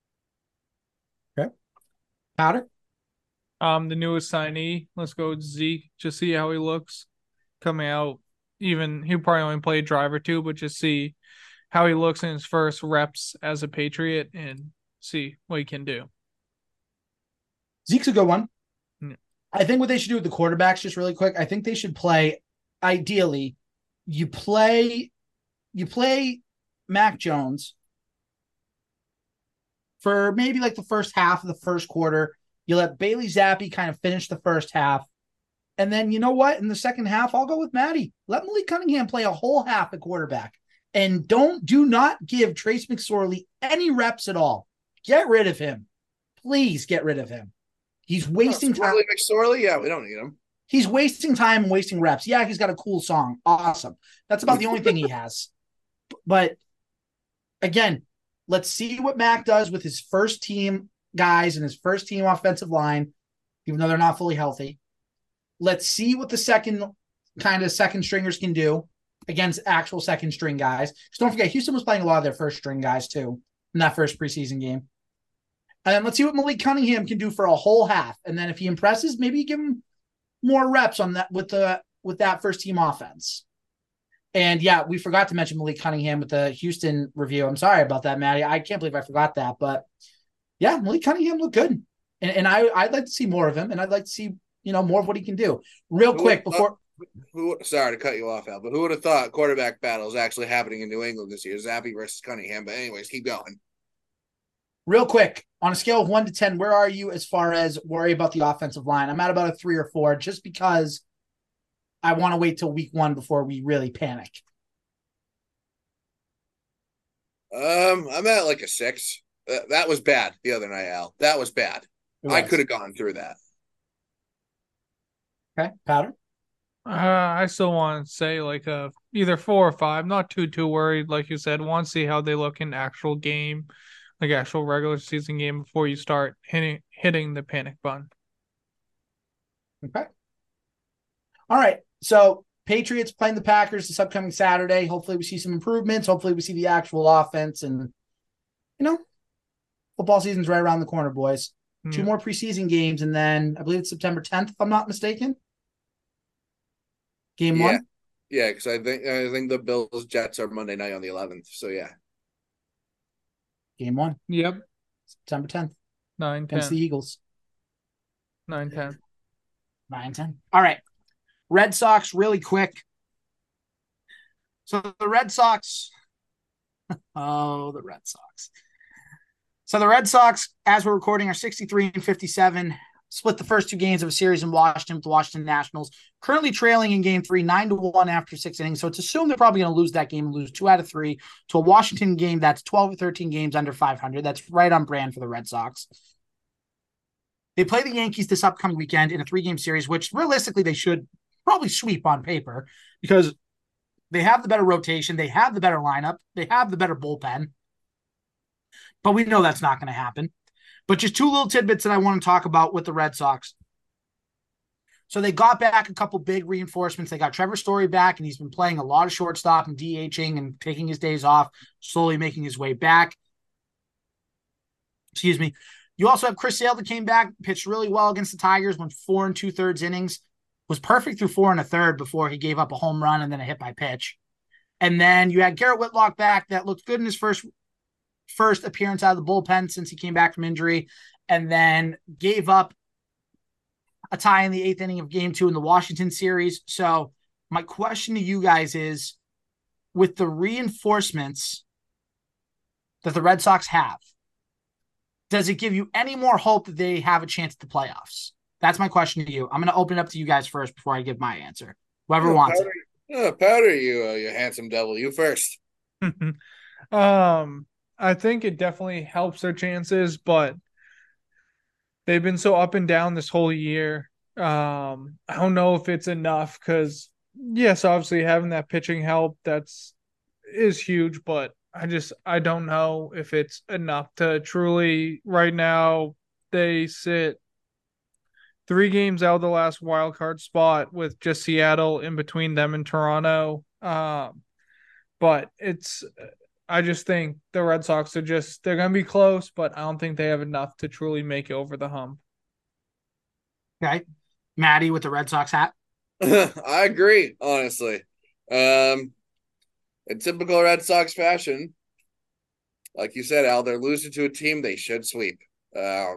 Okay, Powder. Um, the newest signee, let's go with Zeke. Just see how he looks coming out. Even he'll probably only play a drive or two, but just see how he looks in his first reps as a Patriot and see what he can do. Zeke's a good one. Yeah. I think what they should do with the quarterbacks, just really quick, I think they should play, ideally, you play, you play Mac Jones for maybe like the first half of the first quarter. You let Bailey Zappi kind of finish the first half. And then, you know what? In the second half, I'll go with Matty. Let Malik Cunningham play a whole half at quarterback. And don't, do not give Trace McSorley any reps at all. Get rid of him. Please get rid of him. He's wasting oh, time. McSorley? Yeah, we don't need him. He's wasting time and wasting reps. Yeah, he's got a cool song. Awesome. That's about the only thing he has. But again, let's see what Mac does with his first team guys and his first team offensive line, even though they're not fully healthy. Let's see what the second kind of second stringers can do against actual second string guys. Because don't forget, Houston was playing a lot of their first string guys too in that first preseason game. And then let's see what Malik Cunningham can do for a whole half. And then if he impresses, maybe you give him more reps on that with the with that first team offense. And yeah, we forgot to mention Malik Cunningham with the Houston review. I'm sorry about that, Maddie. I can't believe I forgot that, but yeah, Malik Cunningham looked good. And, and I, I'd like to see more of him, and I'd like to see, you know, more of what he can do. Real who quick before who sorry to cut you off, Al, but who would have thought quarterback battles actually happening in New England this year? Zappi versus Cunningham. But anyways, keep going. Real quick, on a scale of one to ten, where are you as far as worry about the offensive line? I'm at about a three or four, just because I want to wait till week one before we really panic. Um, I'm at like a six. Uh, that was bad the other night, Al. That was bad. Was. I could have gone through that. Okay, Powder. Uh, I still want to say like a either four or five. Not too too worried, like you said. Want to see how they look in actual game, like actual regular season game, before you start hitting hitting the panic button. Okay. All right. So Patriots playing the Packers this upcoming Saturday. Hopefully we see some improvements. Hopefully we see the actual offense, and you know, football season's right around the corner, boys. Mm. Two more preseason games, and then I believe it's September tenth, if I'm not mistaken. Game yeah. one. Yeah, because I think I think the Bills Jets are Monday night on the eleventh. So yeah. Game one. Yep. September tenth. Nine ten. Against the Eagles. Nine ten. Nine ten. All right. Red Sox, really quick. So the Red Sox. Oh, the Red Sox. So the Red Sox, as we're recording, are sixty-three and fifty-seven. Split the first two games of a series in Washington with the Washington Nationals. Currently trailing in game three, nine to one after six innings. So it's assumed they're probably going to lose that game and lose two out of three to a Washington game that's twelve or thirteen games under five hundred. That's right on brand for the Red Sox. They play the Yankees this upcoming weekend in a three-game series, which realistically they should probably sweep on paper because they have the better rotation. They have the better lineup. They have the better bullpen. But we know that's not going to happen. But just two little tidbits that I want to talk about with the Red Sox. So they got back a couple big reinforcements. They got Trevor Story back, and he's been playing a lot of shortstop and DHing and taking his days off, slowly making his way back. Excuse me. You also have Chris Sale that came back, pitched really well against the Tigers, went four and two-thirds innings, was perfect through four and a third before he gave up a home run and then a hit by pitch. And then you had Garrett Whitlock back that looked good in his first first appearance out of the bullpen since he came back from injury, and then gave up a tie in the eighth inning of game two in the Washington series. So my question to you guys is, with the reinforcements that the Red Sox have, does it give you any more hope that they have a chance at the playoffs? That's my question to you. I'm going to open it up to you guys first before I give my answer. Whoever oh, wants powder, it. Oh, powder you, uh, you handsome devil. You first. um, I think it definitely helps their chances, but they've been so up and down this whole year. Um, I don't know if it's enough because, yes, obviously having that pitching help that's is huge, but I just I don't know if it's enough to truly. Right now, they sit three games out of the last wild card spot with just Seattle in between them and Toronto. Um, but it's. I just think the Red Sox are just, they're going to be close, but I don't think they have enough to truly make it over the hump. Okay. Maddie with the Red Sox hat. I agree, honestly. Um, in typical Red Sox fashion, like you said, Al, they're losing to a team they should sweep. Um,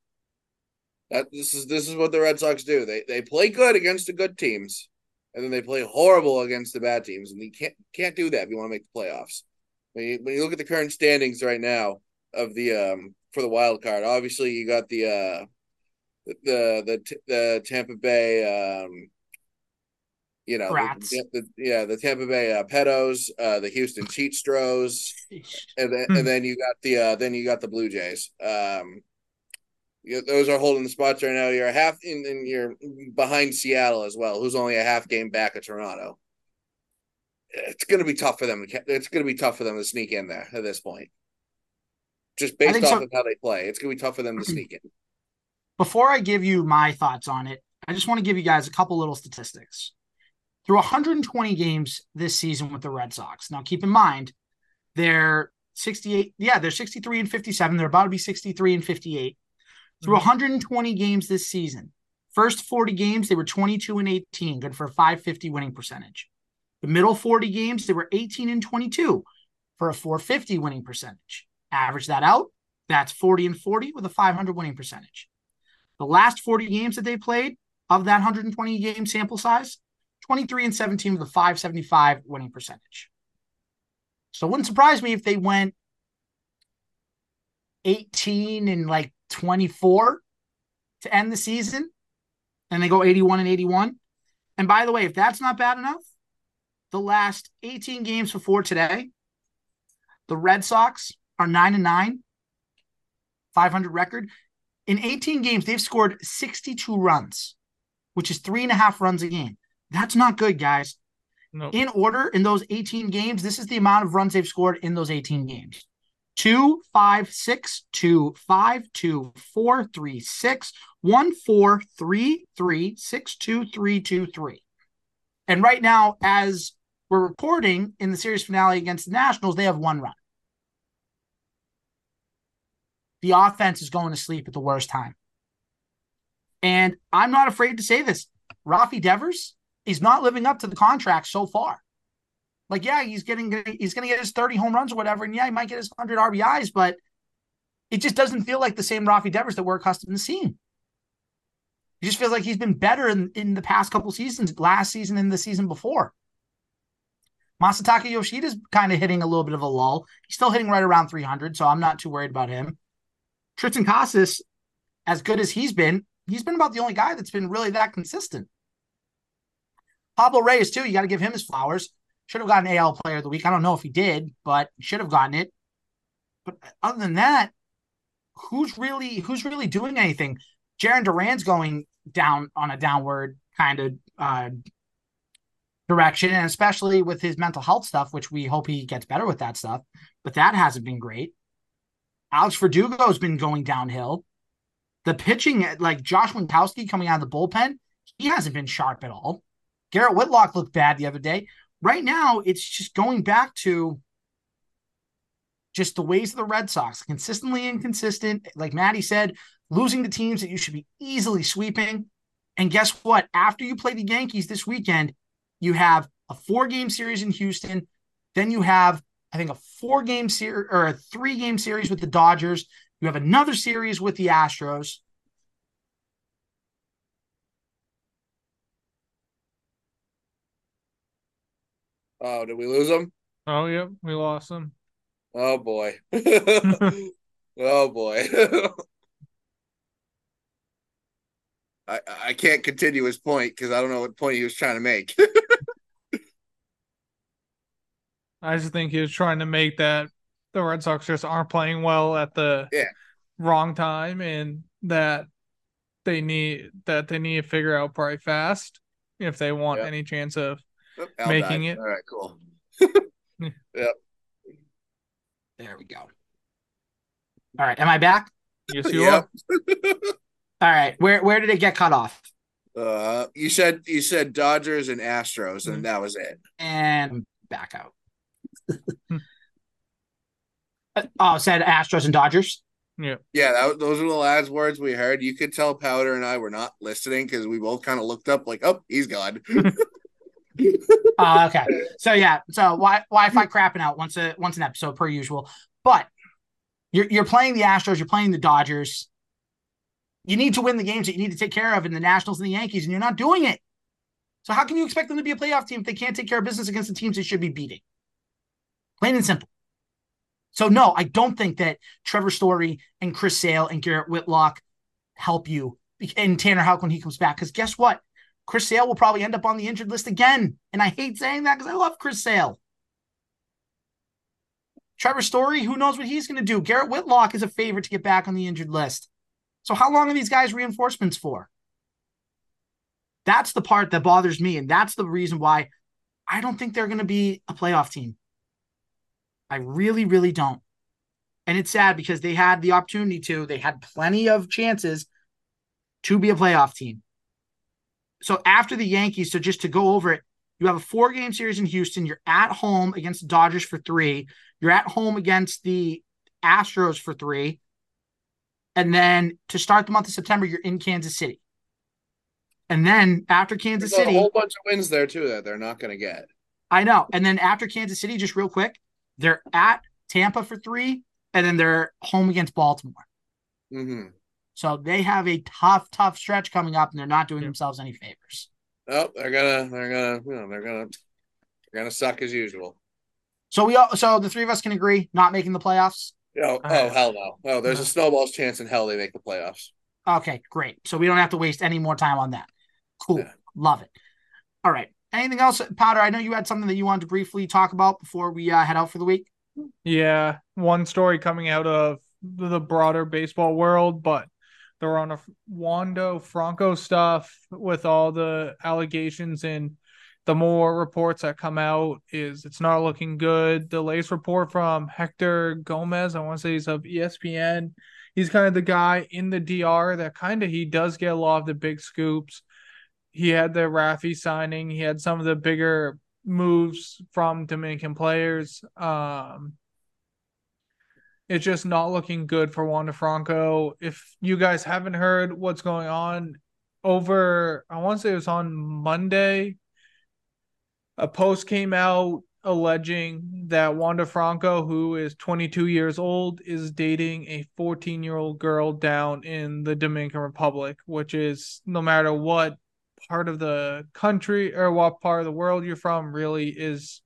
that this is this is what the Red Sox do. They they play good against the good teams, and then they play horrible against the bad teams, and you can't can't do that if you want to make the playoffs. When you, when you look at the current standings right now of the um for the wild card, obviously you got the uh the the the, the Tampa Bay um you know the, the, yeah the Tampa Bay uh, Pedos, uh the Houston Cheat Stros, and then and then you got the uh then you got the Blue Jays. Um, you, those are holding the spots right now. You're a half in, and you're behind Seattle as well, who's only a half game back of Toronto. It's going to be tough for them. It's going to be tough for them to sneak in there at this point. Just based off so. of how they play, it's going to be tough for them to sneak in. Before I give you my thoughts on it, I just want to give you guys a couple little statistics. Through one hundred twenty games this season with the Red Sox. Now, keep in mind, they're sixty-eight. Yeah, they're sixty-three and fifty-seven. They're about to be sixty-three and fifty-eight. Through one hundred twenty games this season, first forty games, they were twenty-two and eighteen, good for a five fifty winning percentage. The middle forty games, they were eighteen and twenty-two for a four fifty winning percentage. Average that out, that's forty and forty with a five hundred winning percentage. The last forty games that they played of that one hundred twenty game sample size, twenty-three and seventeen with a five seventy-five winning percentage. So it wouldn't surprise me if they went eighteen and like twenty-four to end the season, and they go eighty-one and eighty-one. And by the way, if that's not bad enough, the last eighteen games before today, the Red Sox are nine and nine, five hundred record. In eighteen games, they've scored sixty-two runs, which is three and a half runs a game. That's not good, guys. Nope. In order, in those eighteen games, this is the amount of runs they've scored in those eighteen games. Two, five, six, two, five, two, four, three, six, one, four, three, three, six, two, three, two, three. And right now, as we're recording in the series finale against the Nationals, they have one run. The offense is going to sleep at the worst time. And I'm not afraid to say this. Rafi Devers is not living up to the contract so far. Like, yeah, he's getting he's going to get his thirty home runs or whatever, and yeah, he might get his one hundred R B Is, but it just doesn't feel like the same Rafi Devers that we're accustomed to seeing. It just feels like he's been better in, in the past couple seasons, last season and the season before. Masataka Yoshida's kind of hitting a little bit of a lull. He's still hitting right around three hundred, so I'm not too worried about him. Tristan Casas, as good as he's been, he's been about the only guy that's been really that consistent. Pablo Reyes, too, you got to give him his flowers. Should have gotten A L Player of the Week. I don't know if he did, but should have gotten it. But other than that, who's really who's really doing anything? Jarren Duran's going down on a downward kind of uh, direction, and especially with his mental health stuff, which we hope he gets better with that stuff. But that hasn't been great. Alex Verdugo's been going downhill. The pitching, like Josh Winkowski coming out of the bullpen, he hasn't been sharp at all. Garrett Whitlock looked bad the other day. Right now, it's just going back to just the ways of the Red Sox, consistently inconsistent. Like Maddie said, losing to teams that you should be easily sweeping. And guess what? After you play the Yankees this weekend, you have a four-game series in Houston. Then you have, I think, a four-game series or a three-game series with the Dodgers. You have another series with the Astros. Oh, did we lose him? Oh, yep, we lost him. Oh, boy. Oh, boy. I, I can't continue his point because I don't know what point he was trying to make. I just think he was trying to make that the Red Sox just aren't playing well at the yeah. wrong time, and that they need that they need to figure out probably fast if they want yep. any chance of Al making died. it. All right, cool. Yep. There we go. All right, am I back? Yes, you yep. are. All right, where where did it get cut off? Uh, you said you said Dodgers and Astros, and that was it. And back out. Oh, said Astros and Dodgers. Yeah, yeah. That, those are the last words we heard. You could tell Powder and I were not listening because we both kind of looked up, like, "Oh, he's gone." uh, okay, so yeah, so wi- Wi-Fi crapping out once a once an episode per usual. But you're you're playing the Astros, you're playing the Dodgers. You need to win the games that you need to take care of in the Nationals and the Yankees, and you're not doing it. So how can you expect them to be a playoff team if they can't take care of business against the teams they should be beating? Plain and simple. So no, I don't think that Trevor Story and Chris Sale and Garrett Whitlock help you, and Tanner Houck when he comes back. Because guess what? Chris Sale will probably end up on the injured list again. And I hate saying that because I love Chris Sale. Trevor Story, who knows what he's going to do? Garrett Whitlock is a favorite to get back on the injured list. So how long are these guys reinforcements for? That's the part that bothers me. And that's the reason why I don't think they're going to be a playoff team. I really, really don't. And it's sad because they had the opportunity to. They had plenty of chances to be a playoff team. So after the Yankees, so just to go over it, you have a four-game series in Houston. You're at home against the Dodgers for three. You're at home against the Astros for three. And then to start the month of September, you're in Kansas City. And then after Kansas There's City, a whole bunch of wins there too that they're not going to get. I know. And then after Kansas City, just real quick, they're at Tampa for three, and then they're home against Baltimore. Mm-hmm. So they have a tough, tough stretch coming up, and they're not doing themselves any favors. Oh, they're gonna, they're gonna, you know, they're gonna, they're gonna suck as usual. So we all, so the three of us can agree, not making the playoffs. Oh, oh hell no! Oh, there's a snowball's chance in hell they make the playoffs. Okay, great. So we don't have to waste any more time on that. Cool, yeah. Love it. All right. Anything else, Powder? I know you had something that you wanted to briefly talk about before we uh, head out for the week. Yeah, one story coming out of the broader baseball world, but they're on a Wander Franco stuff with all the allegations, and the more reports that come out is it's not looking good. The latest report from Hector Gomez, I want to say he's of E S P N. He's kind of the guy in the D R that kind of, he does get a lot of the big scoops. He had the Rafi signing. He had some of the bigger moves from Dominican players. Um, it's just not looking good for Wander Franco. If you guys haven't heard what's going on over, I want to say it was on Monday, a post came out alleging that Wander Franco, who is twenty-two years old, is dating a fourteen-year-old girl down in the Dominican Republic, which is, no matter what part of the country or what part of the world you're from, really is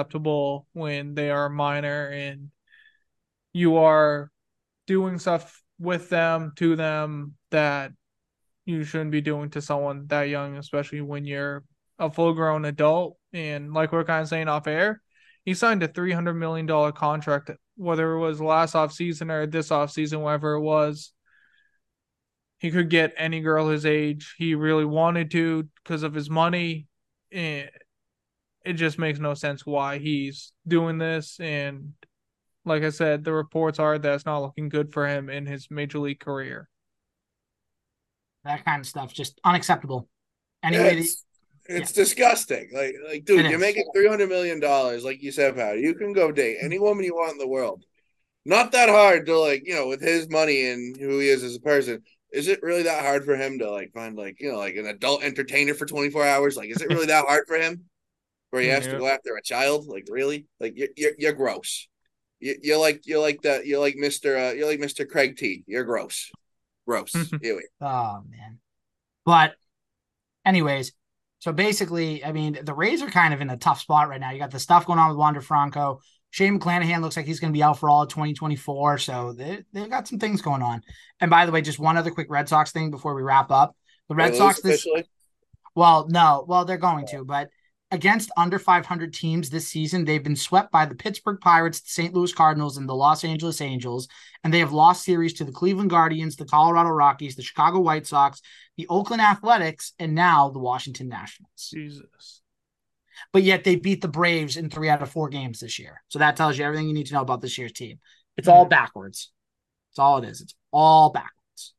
unacceptable when they are minor and you are doing stuff with them, to them, that you shouldn't be doing to someone that young, especially when you're a full-grown adult. And like we're kind of saying off air, he signed a three hundred million dollars contract, whether it was last offseason or this offseason, whatever it was. He could get any girl his age he really wanted to because of his money. And it just makes no sense why he's doing this. And like I said, the reports are that it's not looking good for him in his major league career. That kind of stuff, just unacceptable. Yeah, Anyway, it's it's disgusting. Like, like, dude, It you're is. making three hundred million dollars, like you said, Pat. You can go date any woman you want in the world. Not that hard to, like, you know, with his money and who he is as a person. Is it really that hard for him to, like, find, like, you know, like an adult entertainer for twenty-four hours? Like, is it really that hard for him? Where he has to Yeah. go after a child? Like, really? Like, you're you're, you're gross. You, you're like you're like that. You're like Mister Uh, you're like Mister Craig T. You're gross. Gross. Ew. oh man. But anyways, so basically, I mean, the Rays are kind of in a tough spot right now. You got the stuff going on with Wander Franco. Shane McClanahan looks like he's going to be out for all of twenty twenty-four. So they, they've got some things going on. And by the way, just one other quick Red Sox thing before we wrap up. The Red They lose Sox, this, officially? well, no, well, they're going to, but against under five hundred teams this season, they've been swept by the Pittsburgh Pirates, the Saint Louis Cardinals, and the Los Angeles Angels. And they have lost series to the Cleveland Guardians, the Colorado Rockies, the Chicago White Sox, the Oakland Athletics, and now the Washington Nationals. Jesus. But yet they beat the Braves in three out of four games this year. So that tells you everything you need to know about this year's team. It's all backwards. That's all it is. It's all backwards.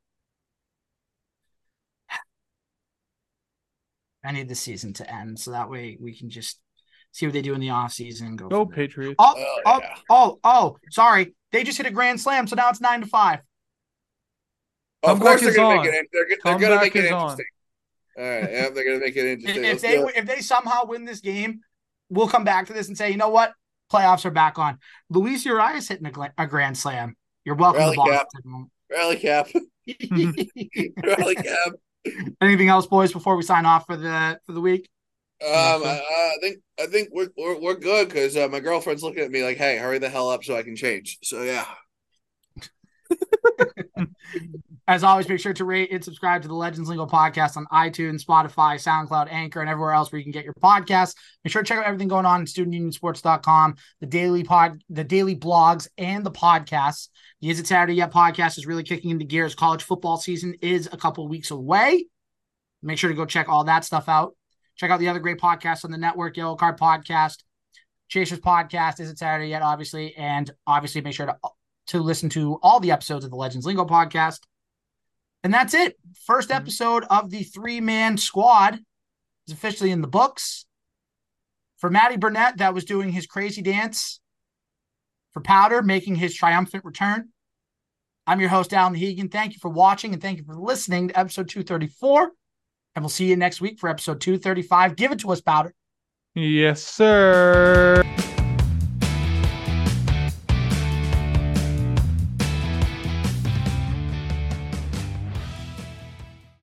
I need the season to end so that way we can just see what they do in the offseason and go. Go from there. Patriots. Oh, Oh, oh, yeah. oh, oh, sorry. They just hit a grand slam, so now it's nine to five. Oh, of Comeback course they're is gonna on. make it. They're, they're gonna Comeback make it is on. interesting. All right, yeah, they're gonna make it If, interesting. if Let's they do it. if they somehow win this game, we'll come back to this and say, you know what? Playoffs are back on. Luis Urias hitting a, gla- a grand slam. You're welcome Rally to cap. Boston. Rally cap. Rally cap. Anything else, boys, before we sign off for the for the week? Um, Yes, sir. I, I think I think we're we're, we're good because uh, my girlfriend's looking at me like, "Hey, hurry the hell up so I can change." So yeah. As always, make sure to rate and subscribe to the Legends Lingo podcast on iTunes, Spotify, SoundCloud, Anchor, and everywhere else where you can get your podcasts. Make sure to check out everything going on in student union sports dot com, the daily pod, the daily blogs, and the podcasts. The Is It Saturday Yet podcast is really kicking into gear as college football season is a couple weeks away. Make sure to go check all that stuff out. Check out the other great podcasts on the network, Yellow Card Podcast, Chasers Podcast, Is It Saturday Yet, obviously, and obviously make sure to, to listen to all the episodes of the Legends Lingo podcast. And that's it. First episode of the three-man squad is officially in the books. For Matty Burnett, that was doing his crazy dance. For Powder, making his triumphant return. I'm your host, Alan Hegan. Thank you for watching and thank you for listening to episode two thirty-four. And we'll see you next week for episode two thirty-five. Give it to us, Powder. Yes, sir.